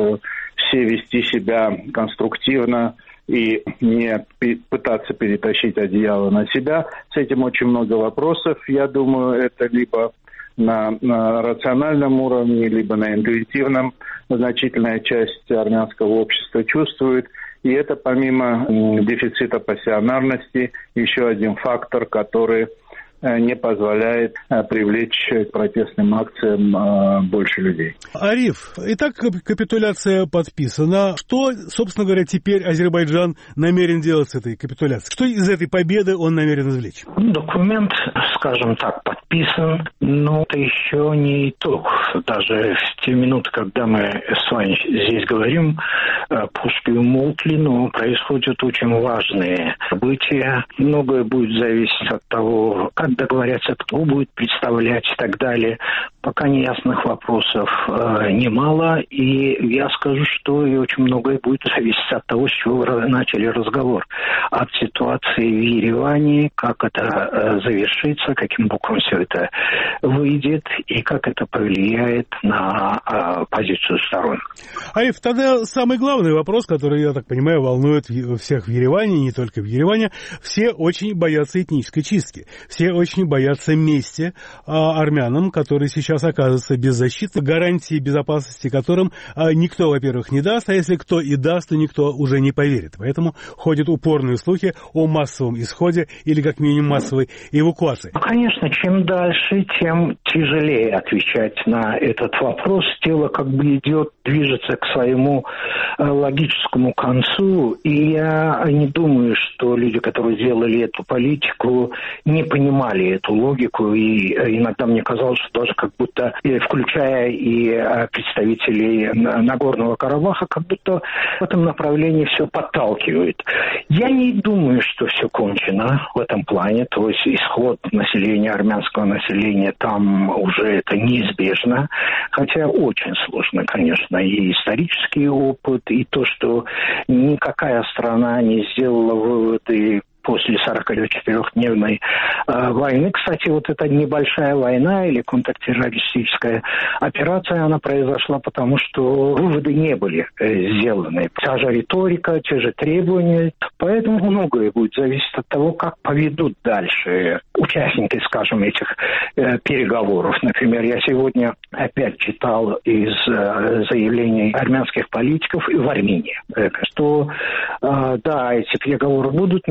все вести себя конструктивно и не пытаться перетащить одеяло на себя. С этим очень много вопросов. Я думаю, это либо на рациональном уровне, либо на интуитивном значительная часть армянского общества чувствует. И это помимо дефицита пассионарности еще один фактор, который не позволяет привлечь к протестным акциям больше людей. Ариф, итак, капитуляция подписана. Что, собственно говоря, теперь Азербайджан намерен делать с этой капитуляцией? Что из этой победы он намерен извлечь? Документ, скажем так, подписан, но это еще не итог. Даже в те минуты, когда мы с вами здесь говорим, пушки умолкли, но происходят очень важные события. Многое будет зависеть от того, как договорятся, кто будет представлять и так далее. Пока неясных вопросов немало, и я скажу, что и очень многое будет зависеть от того, с чего вы начали разговор. От ситуации в Ереване, как это завершится, каким боком все это выйдет, и как это повлияет на позицию сторон. Ариф, тогда самый главный вопрос, который, я так понимаю, волнует всех в Ереване, не только в Ереване, все очень боятся этнической чистки. Все очень боятся мести армянам, которые сейчас оказываются без защиты, гарантии безопасности которым никто, во-первых, не даст, а если кто и даст, то никто уже не поверит. Поэтому ходят упорные слухи о массовом исходе или, как минимум, массовой эвакуации. Конечно, чем дальше, тем тяжелее отвечать на этот вопрос. Дело как бы движется к своему логическому концу, и я не думаю, что люди, которые делали эту политику, не понимали эту логику, и иногда мне казалось, что даже как будто, включая и представителей Нагорного Карабаха, как будто в этом направлении все подталкивает. Я не думаю, что все кончено в этом плане, то есть исход населения, армянского населения, там уже это неизбежно, хотя очень сложно, конечно, и исторический опыт, и то, что никакая страна не сделала выводы после 44-дневной войны. Кстати, вот эта небольшая война или контртеррористическая операция, она произошла потому, что выводы не были сделаны. Та же риторика, те же требования. Поэтому многое будет зависеть от того, как поведут дальше участники, скажем, этих переговоров. Например, я сегодня опять читал из заявлений армянских политиков и в Армении, что да, эти переговоры будут, но обязательно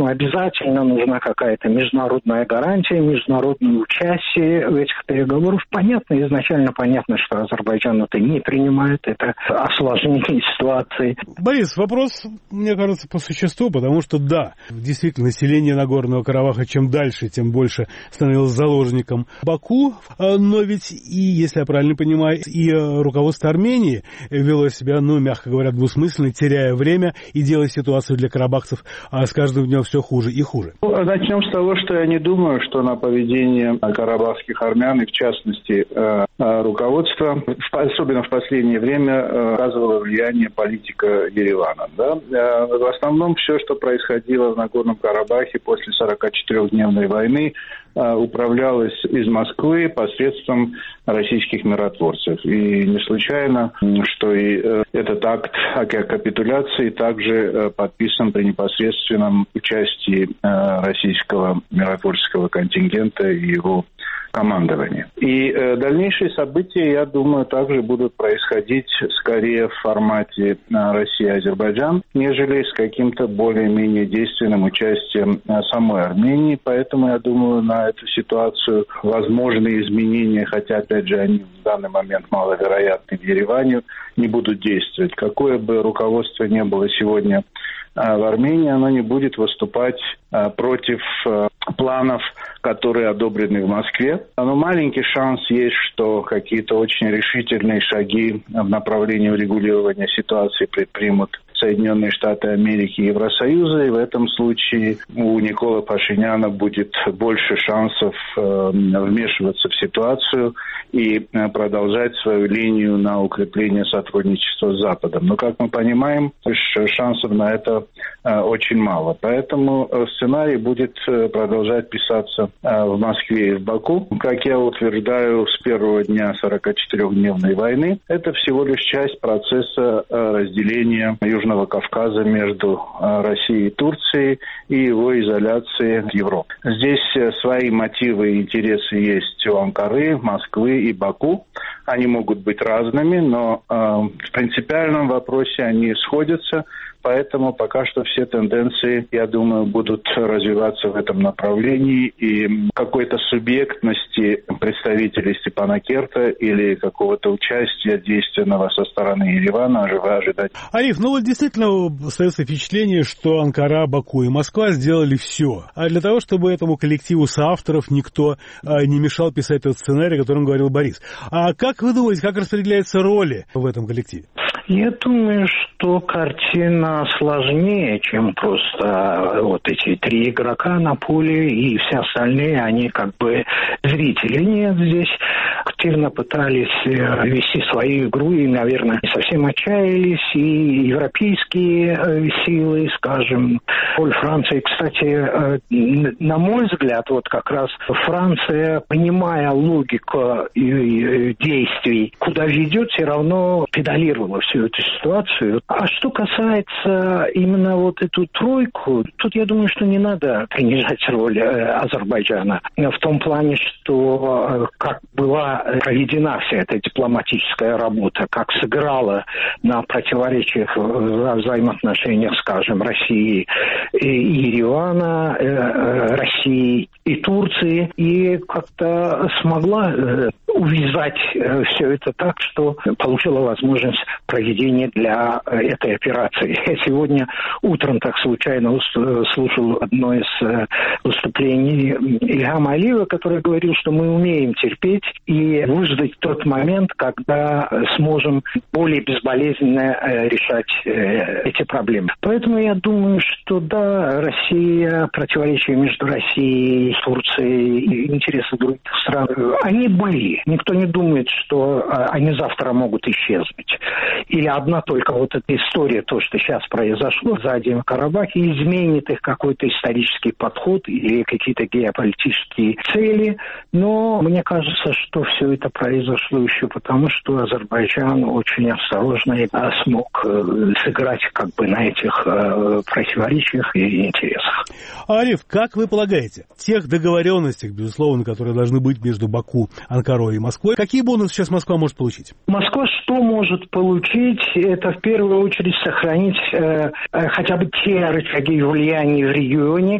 обязательно нужна какая-то международная гарантия, международное участие в этих переговорах. Изначально понятно, что Азербайджан это не принимает, это осложнение ситуации. Борис, вопрос, мне кажется, по существу, потому что, да, действительно, население Нагорного Карабаха чем дальше, тем больше становилось заложником Баку, но ведь и, если я правильно понимаю, и руководство Армении вело себя, мягко говоря, двусмысленно, теряя время и делая ситуацию для карабахцев с каждым днем все хуже и хуже. Начнем с того, что я не думаю, что на поведение карабахских армян, и в частности руководства, особенно в последнее время, оказывало влияние политика Еревана. Да? В основном все, что происходило в Нагорном Карабахе после 44-дневной войны, управлялось из Москвы посредством российских миротворцев. И не случайно, что и этот акт о капитуляции также подписан при непосредственном участии российского миротворческого контингента и его командования. И дальнейшие события, я думаю, также будут происходить скорее в формате Россия-Азербайджан, нежели с каким-то более-менее действенным участием самой Армении. Поэтому, я думаю, на эту ситуацию возможные изменения, хотя, опять же, они в данный момент маловероятны в Ереване, не будут действовать. Какое бы руководство ни было сегодня в Армении, оно не будет выступать против планов, которые одобрены в Москве. Но маленький шанс есть, что какие-то очень решительные шаги в направлении урегулирования ситуации предпримут Соединенные Штаты Америки и Евросоюза, и в этом случае у Никола Пашиняна будет больше шансов вмешиваться в ситуацию и продолжать свою линию на укрепление сотрудничества с Западом. Но, как мы понимаем, шансов на это очень мало. Поэтому сценарий будет продолжать писаться в Москве и в Баку. Как я утверждаю, с первого дня 44-дневной войны это всего лишь часть процесса разделения Южного Кавказа между Россией и Турцией и его изоляции от Европы. Здесь свои мотивы и интересы есть у Анкары, Москвы и Баку. Они могут быть разными, но в принципиальном вопросе они сходятся. Поэтому пока что все тенденции, я думаю, будут развиваться в этом направлении. И какой-то субъектности представителей Степана Керта или какого-то участия действенного со стороны Еревана ожидать. Ариф, действительно остается впечатление, что Анкара, Баку и Москва сделали все. А для того, чтобы этому коллективу соавторов никто не мешал писать тот сценарий, о котором говорил Борис. А как вы думаете, как распределяются роли в этом коллективе? Я думаю, что картина сложнее, чем просто эти 3 игрока на поле, и все остальные, они как бы зрители. Нет, здесь активно пытались вести свою игру и, наверное, не совсем отчаялись. И европейские силы, скажем, роль Франции, кстати, на мой взгляд, как раз Франция, понимая логику действий, куда ведет, все равно педалировала всю эту ситуацию. А что касается именно эту тройку, тут я думаю, что не надо принижать роль Азербайджана в том плане, что как была проведена вся эта дипломатическая работа, как сыграла на противоречиях в взаимоотношениях, скажем, России и Еревана, России и Турции, и как-то смогла увязать все это так, что получила возможность проведения для этой операции. Я сегодня утром так случайно слушал одно из выступлений Ильхама Алиева, который говорил, что мы умеем терпеть и выждать тот момент, когда сможем более безболезненно решать эти проблемы. Поэтому я думаю, что да, Россия, противоречия между Россией, Турцией и интересы других стран, они были. Никто не думает, что они завтра могут исчезнуть. Или одна только эта история, то, что сейчас произошло в Нагорном Карабахе, изменит их какой-то исторический подход или какие-то геополитические цели. Но мне кажется, что все это произошло еще потому, что Азербайджан очень осторожно смог сыграть на этих противоречиях и интересах. Ариф, как вы полагаете, тех договоренностях, безусловно, которые должны быть между Баку, Анкарой и Москвой. Какие бонусы сейчас Москва может получить? Москва что может получить? Это в первую очередь сохранить хотя бы те рычаги влияния в регионе,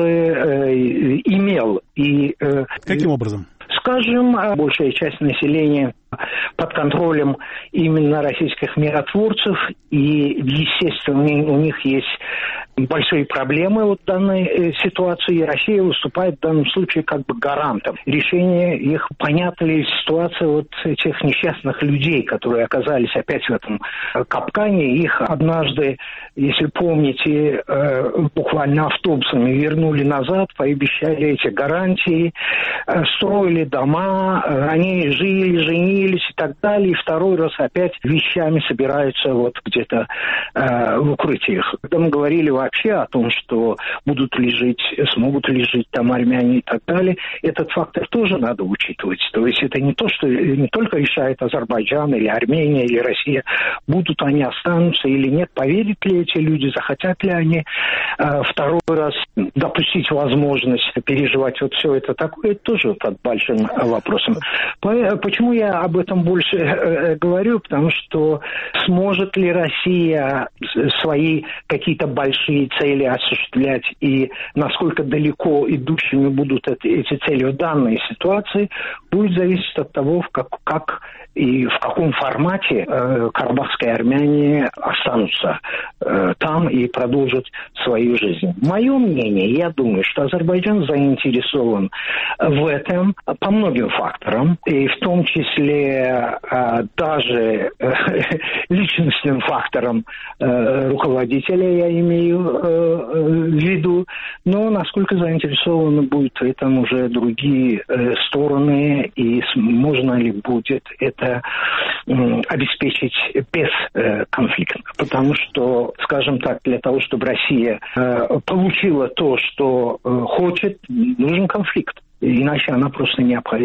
которые имел. Каким образом? Скажем, большая часть населения под контролем именно российских миротворцев, и, естественно, у них есть большие проблемы в данной ситуации, и Россия выступает в данном случае как бы гарантом решения их. Понятна ли ситуация вот этих несчастных людей, которые оказались опять в этом капкане? Их однажды, если помните, буквально автобусами вернули назад, пообещали эти гарантии, строили дома, они жили, женились и так далее, и второй раз опять вещами собираются вот где-то в укрытиях. Когда мы говорили вообще о том, что смогут ли жить там армяне и так далее, этот фактор тоже надо учитывать. То есть это не то, что не только решает Азербайджан или Армения или Россия, будут они, останутся или нет, поверят ли эти люди, захотят ли они второй раз допустить возможность переживать вот все это такое, это тоже под большим вопросом. Почему я об этом больше говорю? Потому что сможет ли Россия свои какие-то большие цели осуществлять, и насколько далеко идущими будут эти цели в данной ситуации, будет зависеть от того, как и в каком формате карабахские армяне останутся там и продолжат свою жизнь. Мое мнение, я думаю, что Азербайджан заинтересован в этом по многим факторам, и в том числе даже личностным фактором руководителя, я имею в виду, но насколько заинтересованы будут в этом уже другие стороны, и можно ли будет это обеспечить без конфликта. Потому что, скажем так, для того, чтобы Россия получила то, что хочет, нужен конфликт. Иначе она просто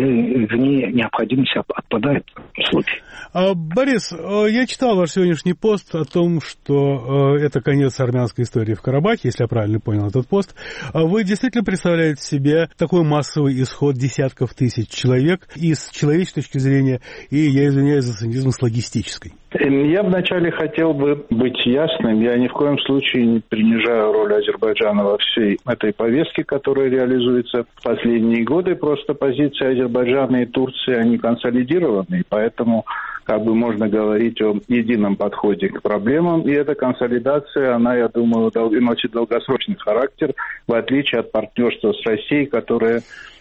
вне необходимости отпадает в случае. Борис, я читал ваш сегодняшний пост о том, что это конец армянской истории в Карабахе, если я правильно понял этот пост. Вы действительно представляете себе такой массовый исход десятков тысяч человек и с человеческой точки зрения, и, я извиняюсь за цинизм, с логистической? Я вначале хотел бы быть ясным. Я ни в коем случае не принижаю роль Азербайджана во всей этой повестке, которая реализуется в последние годы. Просто позиции Азербайджана и Турции, они консолидированы, и поэтому можно говорить о едином подходе к проблемам. И эта консолидация, она, я думаю, носит долгосрочный характер, в отличие от партнерства с Россией, которое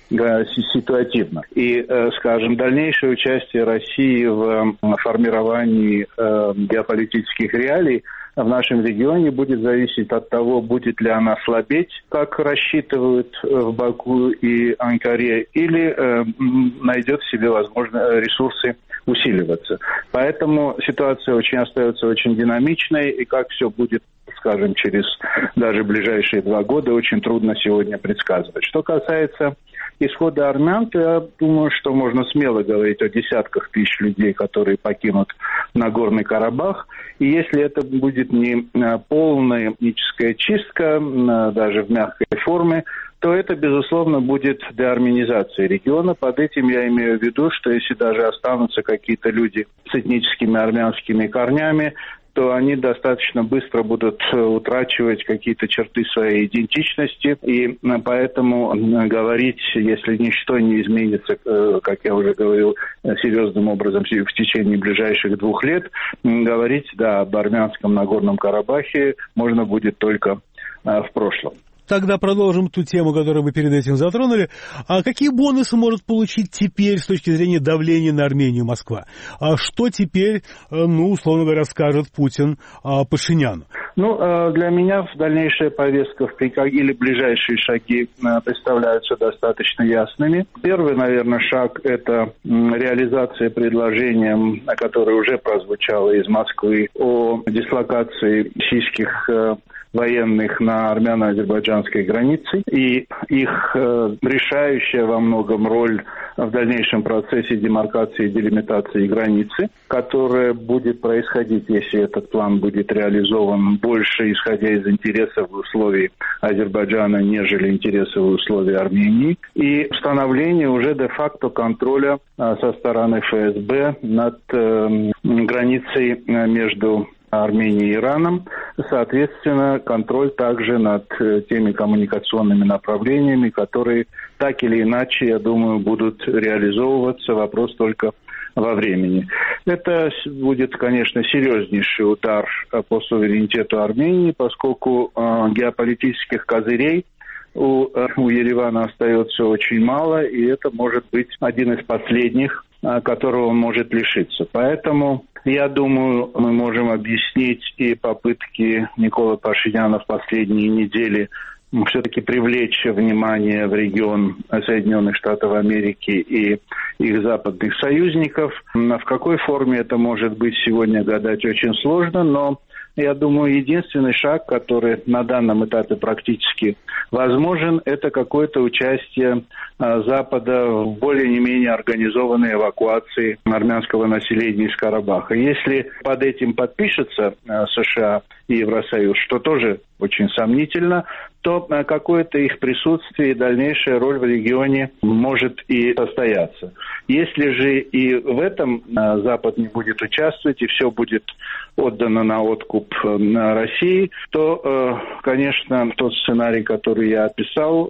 ситуативно. И, скажем, дальнейшее участие России в формировании геополитических реалий в нашем регионе будет зависеть от того, будет ли она слабеть, как рассчитывают в Баку и Анкаре, или найдет в себе, возможно, ресурсы усиливаться. Поэтому ситуация остается очень динамичной, и как все будет, скажем, через даже ближайшие 2 года, очень трудно сегодня предсказывать. Что касается исхода армян, то я думаю, что можно смело говорить о десятках тысяч людей, которые покинут Нагорный Карабах. И если это будет не полная этническая чистка, даже в мягкой форме, то это, безусловно, будет деармянизация региона. Под этим я имею в виду, что если даже останутся какие-то люди с этническими армянскими корнями, то они достаточно быстро будут утрачивать какие-то черты своей идентичности. И поэтому говорить, если ничто не изменится, как я уже говорил, серьезным образом в течение ближайших 2 лет, говорить, об армянском Нагорном Карабахе можно будет только в прошлом. Тогда продолжим ту тему, которую вы перед этим затронули. А какие бонусы может получить теперь с точки зрения давления на Армению Москва? А что теперь, условно говоря, скажет Путин Пашиняну? Для меня дальнейшая повестка или ближайшие шаги представляются достаточно ясными. Первый, наверное, шаг – это реализация предложения, которое уже прозвучало из Москвы, о дислокации российских военных на армяно-азербайджанской границе, и их решающая во многом роль в дальнейшем процессе демаркации и делимитации границы, которая будет происходить, если этот план будет реализован, больше исходя из интересов и условий Азербайджана, нежели интересов и условий Армении, и установление уже де-факто контроля со стороны ФСБ над границей между Арменией и Ираном, соответственно, контроль также над теми коммуникационными направлениями, которые так или иначе, я думаю, будут реализовываться. Вопрос только во времени. Это будет, конечно, серьезнейший удар по суверенитету Армении, поскольку геополитических козырей у Еревана остается очень мало, и это может быть один из последних, которого он может лишиться. Поэтому, я думаю, мы можем объяснить и попытки Николы Пашиняна в последние недели все-таки привлечь внимание в регион Соединенных Штатов Америки и их западных союзников. В какой форме это может быть сегодня, гадать очень сложно, но я думаю, единственный шаг, который на данном этапе практически возможен, это какое-то участие Запада в более-не менее организованной эвакуации армянского населения из Карабаха. Если под этим подпишется США и Евросоюз, что тоже очень сомнительно, то какое-то их присутствие и дальнейшая роль в регионе может и состояться. Если же и в этом Запад не будет участвовать, и все будет отдано на откуп России, то, конечно, тот сценарий, который я описал,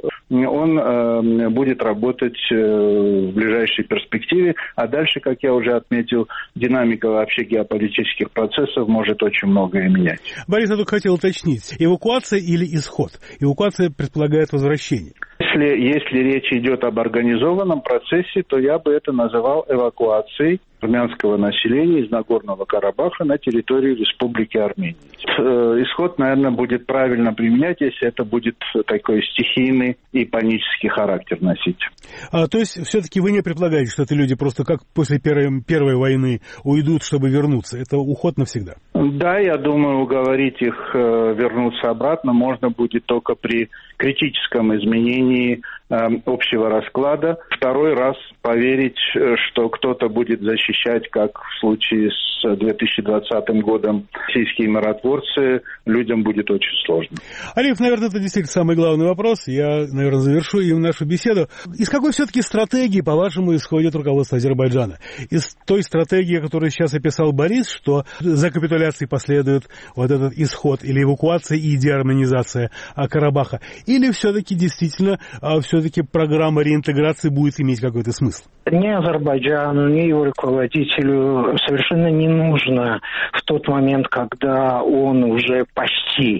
он будет работать в ближайшей перспективе, а дальше, как я уже отметил, динамика вообще геополитических процессов может очень многое менять. Борис, я только хотел уточнить, эвакуация или исход? Эвакуация предполагает возвращение. Если речь идет об организованном процессе, то я бы это называл эвакуацией армянского населения из Нагорного Карабаха на территорию Республики Армения. Исход, наверное, будет правильно применять, если это будет такой стихийный и панический характер носить. То есть, все-таки вы не предполагаете, что это люди просто как после первой войны уйдут, чтобы вернуться? Это уход навсегда? Да, я думаю, уговорить их вернуться обратно можно будет только при критическом изменении общего расклада. Второй раз поверить, что кто-то будет защищать, как в случае с 2020 годом, российские миротворцы, людям будет очень сложно. Алиев, наверное, это действительно самый главный вопрос. Я, наверное, завершу им нашу беседу. Из какой все-таки стратегии, по-вашему, исходит руководство Азербайджана? Из той стратегии, которую сейчас описал Борис, что за капитуляцией последует вот этот исход или эвакуация и деарменизация Карабаха? Или все-таки действительно все-таки программа реинтеграции будет иметь какой-то смысл? Ни Азербайджану, ни его руководителю совершенно не нужно в тот момент, когда он уже почти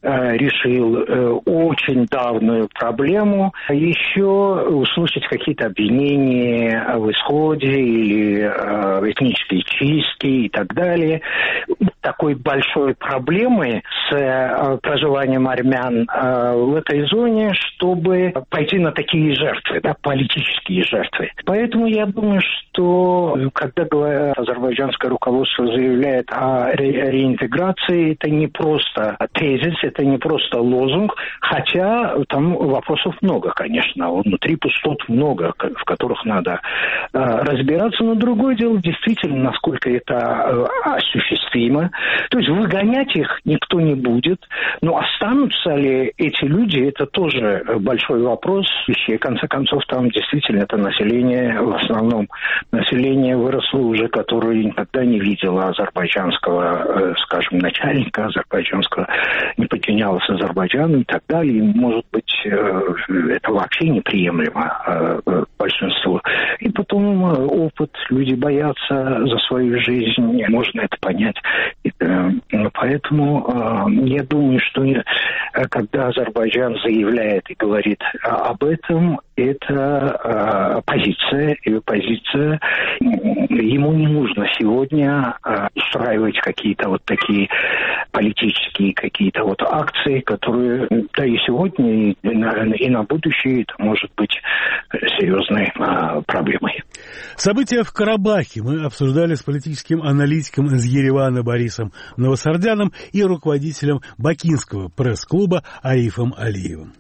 решил очень давнюю проблему, еще услышать какие-то обвинения в исходе или этнические чистки и так далее. Такой большой проблемы с проживанием армян в этой зоне, чтобы пойти на такие жертвы, да, политические жертвы. Поэтому я думаю, что когда азербайджанское руководство заявляет о реинтеграции, это не просто тезис, это не просто лозунг, хотя там вопросов много, конечно, внутри пустот много, в которых надо разбираться, но другое дело действительно, насколько это осуществимо. То есть выгонять их никто не будет, но останутся ли эти люди, это тоже большой вопрос. И в конце концов там действительно это население, в основном население выросло уже, которое никогда не видело азербайджанского, скажем, начальника азербайджанского, не подчинялось Азербайджану и так далее. И, может быть, это вообще неприемлемо большинству. И потом опыт, люди боятся за свою жизнь, можно это понять. Поэтому я думаю, что когда Азербайджан заявляет и говорит об этом, это позиция, и позиция, ему не нужно сегодня устраивать какие-то вот такие политические какие-то вот акции, которые, да и сегодня, и на будущее это может быть серьезной проблемой. События в Карабахе мы обсуждали с политическим аналитиком из Еревана Борисом Новосардяном и руководителем бакинского пресс-клуба Арифом Алиевым.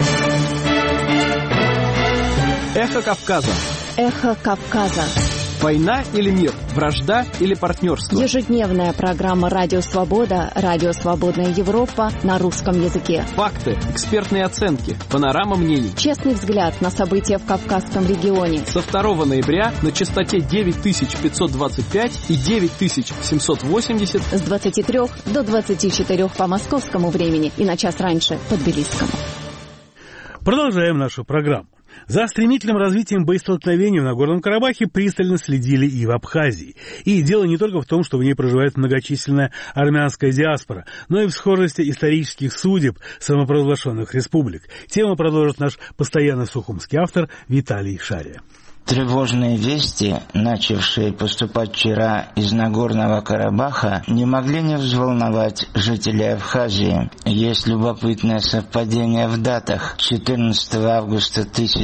Эхо Кавказа. Эхо Кавказа. Война или мир? Вражда или партнерство? Ежедневная программа «Радио Свобода», «Радио Свободная Европа» на русском языке. Факты, экспертные оценки, панорама мнений. Честный взгляд на события в Кавказском регионе. Со 2 ноября на частоте 9525 и 9780. С 23 до 24 по московскому времени и на час раньше по тбилисскому. Продолжаем нашу программу. За стремительным развитием боестолкновений в Нагорном Карабахе пристально следили и в Абхазии. И дело не только в том, что в ней проживает многочисленная армянская диаспора, но и в схожести исторических судеб самопровозглашенных республик. Тему продолжит наш постоянный сухумский автор Виталий Шария. Тревожные вести, начавшие поступать вчера из Нагорного Карабаха, не могли не взволновать жителей Абхазии. Есть любопытное совпадение в датах. 14 августа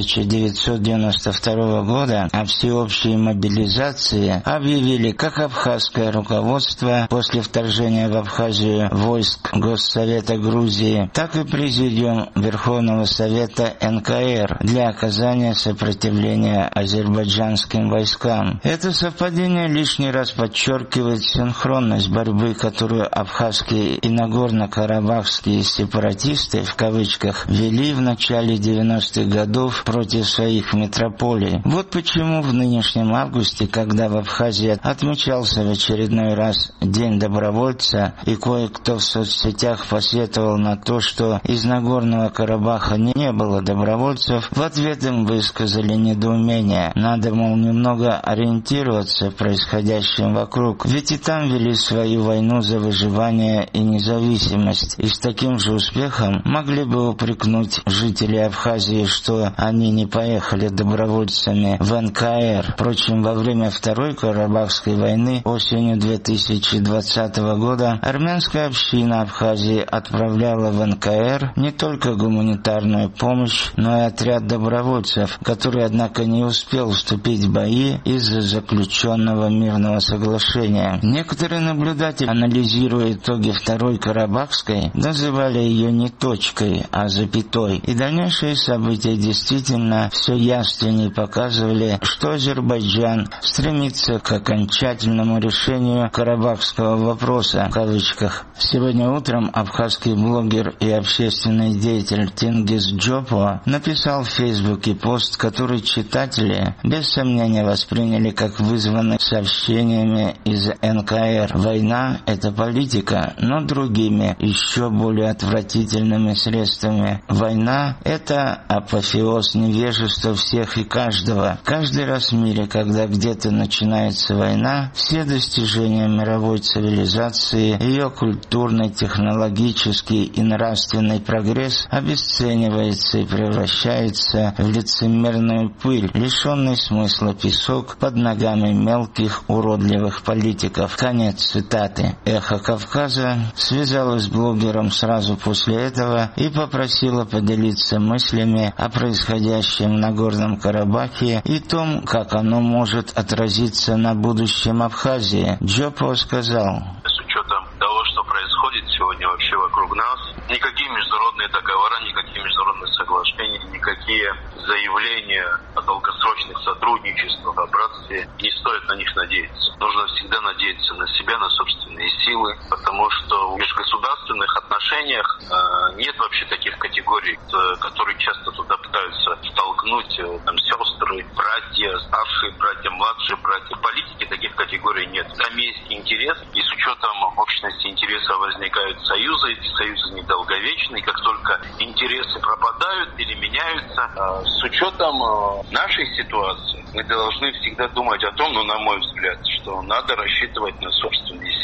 1992 года о всеобщей мобилизации объявили как абхазское руководство после вторжения в Абхазию войск Госсовета Грузии, так и Президиум Верховного Совета НКР для оказания сопротивления азербайджанским войскам. Это совпадение лишний раз подчеркивает синхронность борьбы, которую абхазские и нагорно-карабахские сепаратисты, в кавычках, вели в начале 90-х годов против своих метрополий. Вот почему в нынешнем августе, когда в Абхазии отмечался в очередной раз День добровольца, и кое-кто в соцсетях посетовал на то, что из Нагорного Карабаха не было добровольцев, в ответ им высказали недоумение. Надо, мол, немного ориентироваться в происходящем вокруг, ведь и там вели свою войну за выживание и независимость. И с таким же успехом могли бы упрекнуть жителей Абхазии, что они не поехали добровольцами в НКР. Впрочем, во время Второй Карабахской войны осенью 2020 года армянская община Абхазии отправляла в НКР не только гуманитарную помощь, но и отряд добровольцев, который, однако, не успел вступить в бои из-за заключенного мирного соглашения. Некоторые наблюдатели, анализируя итоги Второй Карабахской, называли ее не точкой, а запятой. И дальнейшие события действительно все явственнее показывали, что Азербайджан стремится к окончательному решению карабахского вопроса, в кавычках. Сегодня утром абхазский блогер и общественный деятель Тенгиз Джопо написал в Фейсбуке пост, который читатели без сомнения восприняли как вызванный сообщениями из НКР. Война – это политика, но другими, еще более отвратительными средствами. Война – это апофеоз невежества всех и каждого. Каждый раз в мире, когда где-то начинается война, все достижения мировой цивилизации, ее культурный, технологический и нравственный прогресс обесценивается и превращается в лицемерную пыль, лишенный смысла песок под ногами мелких уродливых политиков. Конец цитаты. Эхо Кавказа связалась с блогером сразу после этого и попросила поделиться мыслями о происходящем в Нагорном Карабахе и том, как оно может отразиться на будущем Абхазии. Джопо сказал: с учетом того, что происходит сегодня вообще вокруг нас, никакие международные договора, никакие международные соглашения, никакие заявления о долгосрочных сотрудничествах, о братстве, не стоит на них надеяться. Нужно всегда надеяться на себя, на собственные силы, потому что в межгосударственных отношениях нет вообще таких категорий, которые часто туда пытаются втолкнуть там, сестры, братья, старшие братья, младшие братья. В политике таких категорий нет. Там есть интерес, и с учетом общности интереса возникают союзы. Эти союзы недолговечны, и как только интересы пропадают или меняются, с учетом нашей ситуации, мы должны всегда думать о том, на мой взгляд, что надо рассчитывать на собственные силы.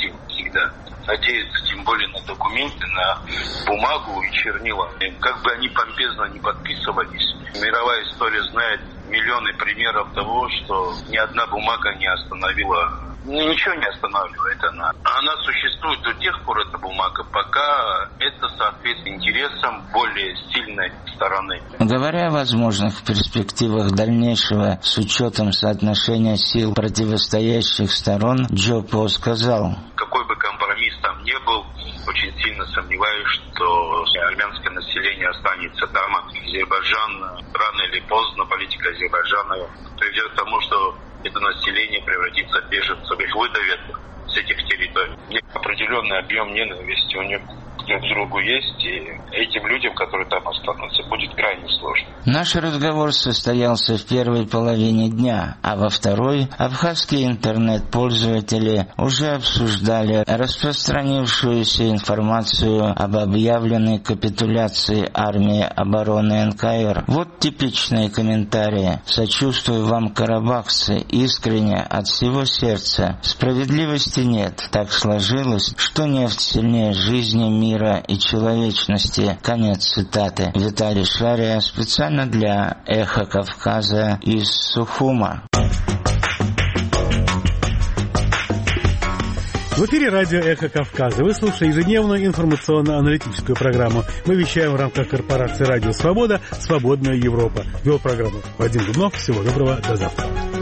некогда надеяться, тем более на документы, на бумагу и чернила. И как бы они помпезно не подписывались, мировая история знает миллионы примеров того, что ни одна бумага не остановила, ничего не останавливает она. Она существует до тех пор, эта бумага, пока это соответствует интересам более сильной стороны. Говоря о возможных перспективах дальнейшего с учетом соотношения сил противостоящих сторон, Джо По сказал: какой бы компромисс там ни был, очень сильно сомневаюсь, что армянское население останется там. Азербайджан рано или поздно, политика Азербайджана приведет к тому, что это население превратится в беженцев, их выдавят с этих территорий. Определенный объем ненависти у них друг к другу есть, и этим людям, которые там останутся, будет крайне сложно. Наш разговор состоялся в первой половине дня, а во второй абхазские интернет-пользователи уже обсуждали распространившуюся информацию об объявленной капитуляции армии обороны НКР. Вот типичные комментарии. «Сочувствую вам, карабахцы, искренне, от всего сердца. Справедливости нет. Так сложилось, что нефть сильнее жизни, мира и человечности». Конец цитаты. Виталий Шария специально для «Эхо Кавказа» из Сухума. В эфире радио «Эхо Кавказа». Вы слушаете ежедневную информационно-аналитическую программу. Мы вещаем в рамках корпорации «Радио Свобода», «Свободная Европа». Вел программу Вадим Дубнов. Всего доброго. До завтра.